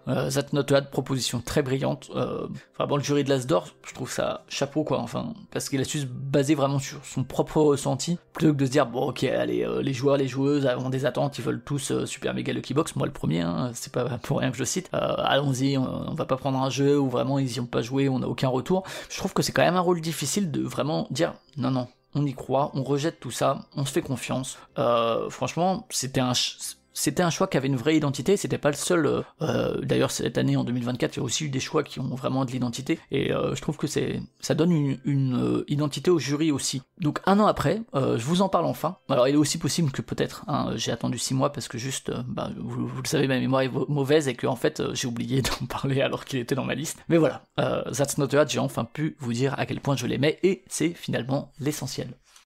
That Not Bad, proposition très brillante. Enfin bon, le jury de l'As d'Or, je trouve ça chapeau quoi, enfin, parce qu'il a su se baser vraiment sur son propre ressenti, plutôt que de se dire bon ok allez, les joueurs, les joueuses ont des attentes, ils veulent tous Super Mega Lucky Box, moi le premier, hein, c'est pas pour rien que je le cite, allons-y, on va pas prendre un jeu où vraiment ils y ont pas joué, on n'a aucun retour. Je trouve que c'est quand même un rôle difficile de vraiment dire non, on y croit, on rejette tout ça, on se fait confiance. Franchement, c'était un choix qui avait une vraie identité, c'était pas le seul. D'ailleurs, cette année, en 2024, il y a aussi eu des choix qui ont vraiment de l'identité, et je trouve que ça donne une identité au jury aussi. Donc, un an après, je vous en parle enfin. Alors, il est aussi possible que peut-être, hein, j'ai attendu 6 mois parce que juste, vous le savez, ma mémoire est mauvaise et que en fait, j'ai oublié d'en parler alors qu'il était dans ma liste. Mais voilà, That's Not Bad, j'ai enfin pu vous dire à quel point je l'aimais, et c'est finalement l'essentiel.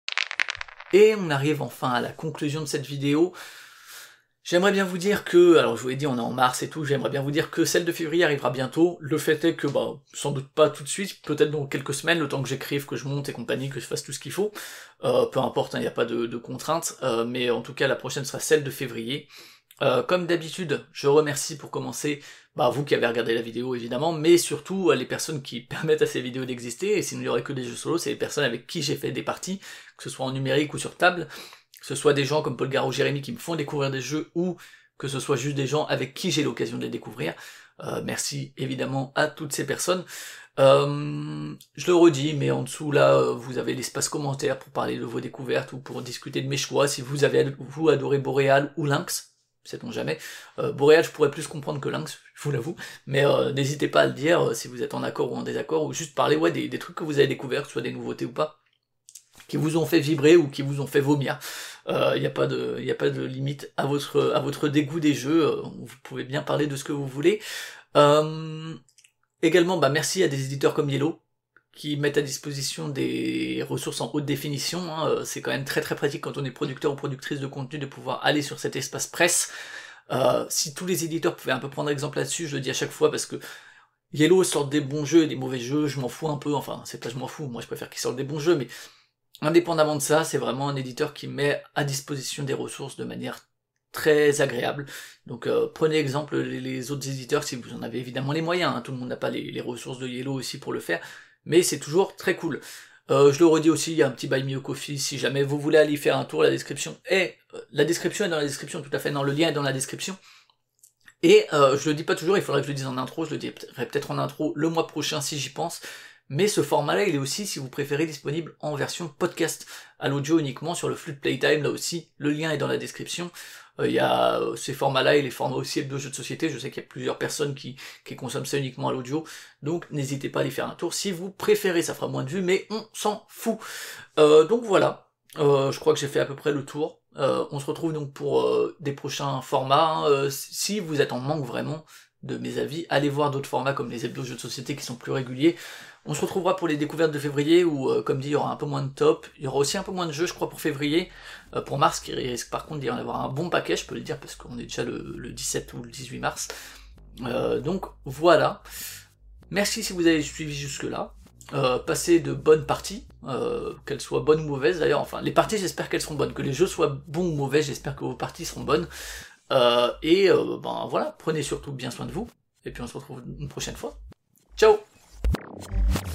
Et on arrive enfin à la conclusion de cette vidéo. J'aimerais bien vous dire que, alors je vous l'ai dit, on est en mars et tout, j'aimerais bien vous dire que celle de février arrivera bientôt. Le fait est que, sans doute pas tout de suite, peut-être dans quelques semaines, le temps que j'écrive, que je monte et compagnie, que je fasse tout ce qu'il faut. Peu importe, il n'y a pas de contraintes, mais en tout cas la prochaine sera celle de février. Comme d'habitude, je remercie pour commencer, vous qui avez regardé la vidéo évidemment, mais surtout les personnes qui permettent à ces vidéos d'exister, et s'il n'y aurait que des jeux solo, c'est les personnes avec qui j'ai fait des parties, que ce soit en numérique ou sur table, que ce soit des gens comme Paul Gare ou Jérémy qui me font découvrir des jeux, ou que ce soit juste des gens avec qui j'ai l'occasion de les découvrir. Merci évidemment à toutes ces personnes. Je le redis, mais en dessous là, vous avez l'espace commentaire pour parler de vos découvertes ou pour discuter de mes choix, si vous avez adoré Boréal ou Lynx, sait-on jamais. Boréal, je pourrais plus comprendre que Lynx, je vous l'avoue, mais n'hésitez pas à le dire si vous êtes en accord ou en désaccord, ou juste parler des trucs que vous avez découverts, que ce soit des nouveautés ou pas, qui vous ont fait vibrer ou qui vous ont fait vomir. Il n'y a pas de limite à votre dégoût des jeux, vous pouvez bien parler de ce que vous voulez. Également, merci à des éditeurs comme Yellow, qui mettent à disposition des ressources en haute définition, c'est quand même très très pratique quand on est producteur ou productrice de contenu de pouvoir aller sur cet espace presse. Si tous les éditeurs pouvaient un peu prendre exemple là-dessus, je le dis à chaque fois parce que Yellow sort des bons jeux et des mauvais jeux, je m'en fous un peu, enfin c'est pas je m'en fous, moi je préfère qu'ils sortent des bons jeux, mais indépendamment de ça, c'est vraiment un éditeur qui met à disposition des ressources de manière très agréable. Donc prenez exemple les autres éditeurs si vous en avez évidemment les moyens, tout le monde n'a pas les ressources de Yellow aussi pour le faire, mais c'est toujours très cool. Je le redis aussi, il y a un petit Buy Me a Coffee, si jamais vous voulez aller faire un tour, la description est dans la description, tout à fait, le lien est dans la description. Et je le dis pas toujours, il faudrait que je le dise en intro, je le dirai peut-être en intro le mois prochain si j'y pense, mais ce format-là, il est aussi, si vous préférez, disponible en version podcast, à l'audio uniquement sur le flux de Playtime, là aussi, le lien est dans la description. Il y a ces formats-là et les formats aussi de jeux de société, je sais qu'il y a plusieurs personnes qui consomment ça uniquement à l'audio, donc n'hésitez pas à aller faire un tour si vous préférez, ça fera moins de vues, mais on s'en fout. Donc voilà, je crois que j'ai fait à peu près le tour. On se retrouve donc pour des prochains formats, si vous êtes en manque vraiment de mes avis, allez voir d'autres formats comme les hebdos jeux de société qui sont plus réguliers. On se retrouvera pour les découvertes de février où, comme dit, il y aura un peu moins de top. Il y aura aussi un peu moins de jeux, je crois, pour février. Pour mars, qui risque par contre d'y en avoir un bon paquet, je peux le dire, parce qu'on est déjà le 17 ou le 18 mars. Donc voilà. Merci si vous avez suivi jusque-là. Passez de bonnes parties, qu'elles soient bonnes ou mauvaises d'ailleurs. Enfin, les parties, j'espère qu'elles seront bonnes. Que les jeux soient bons ou mauvais, j'espère que vos parties seront bonnes. Voilà, prenez surtout bien soin de vous. Et puis on se retrouve une prochaine fois. Ciao!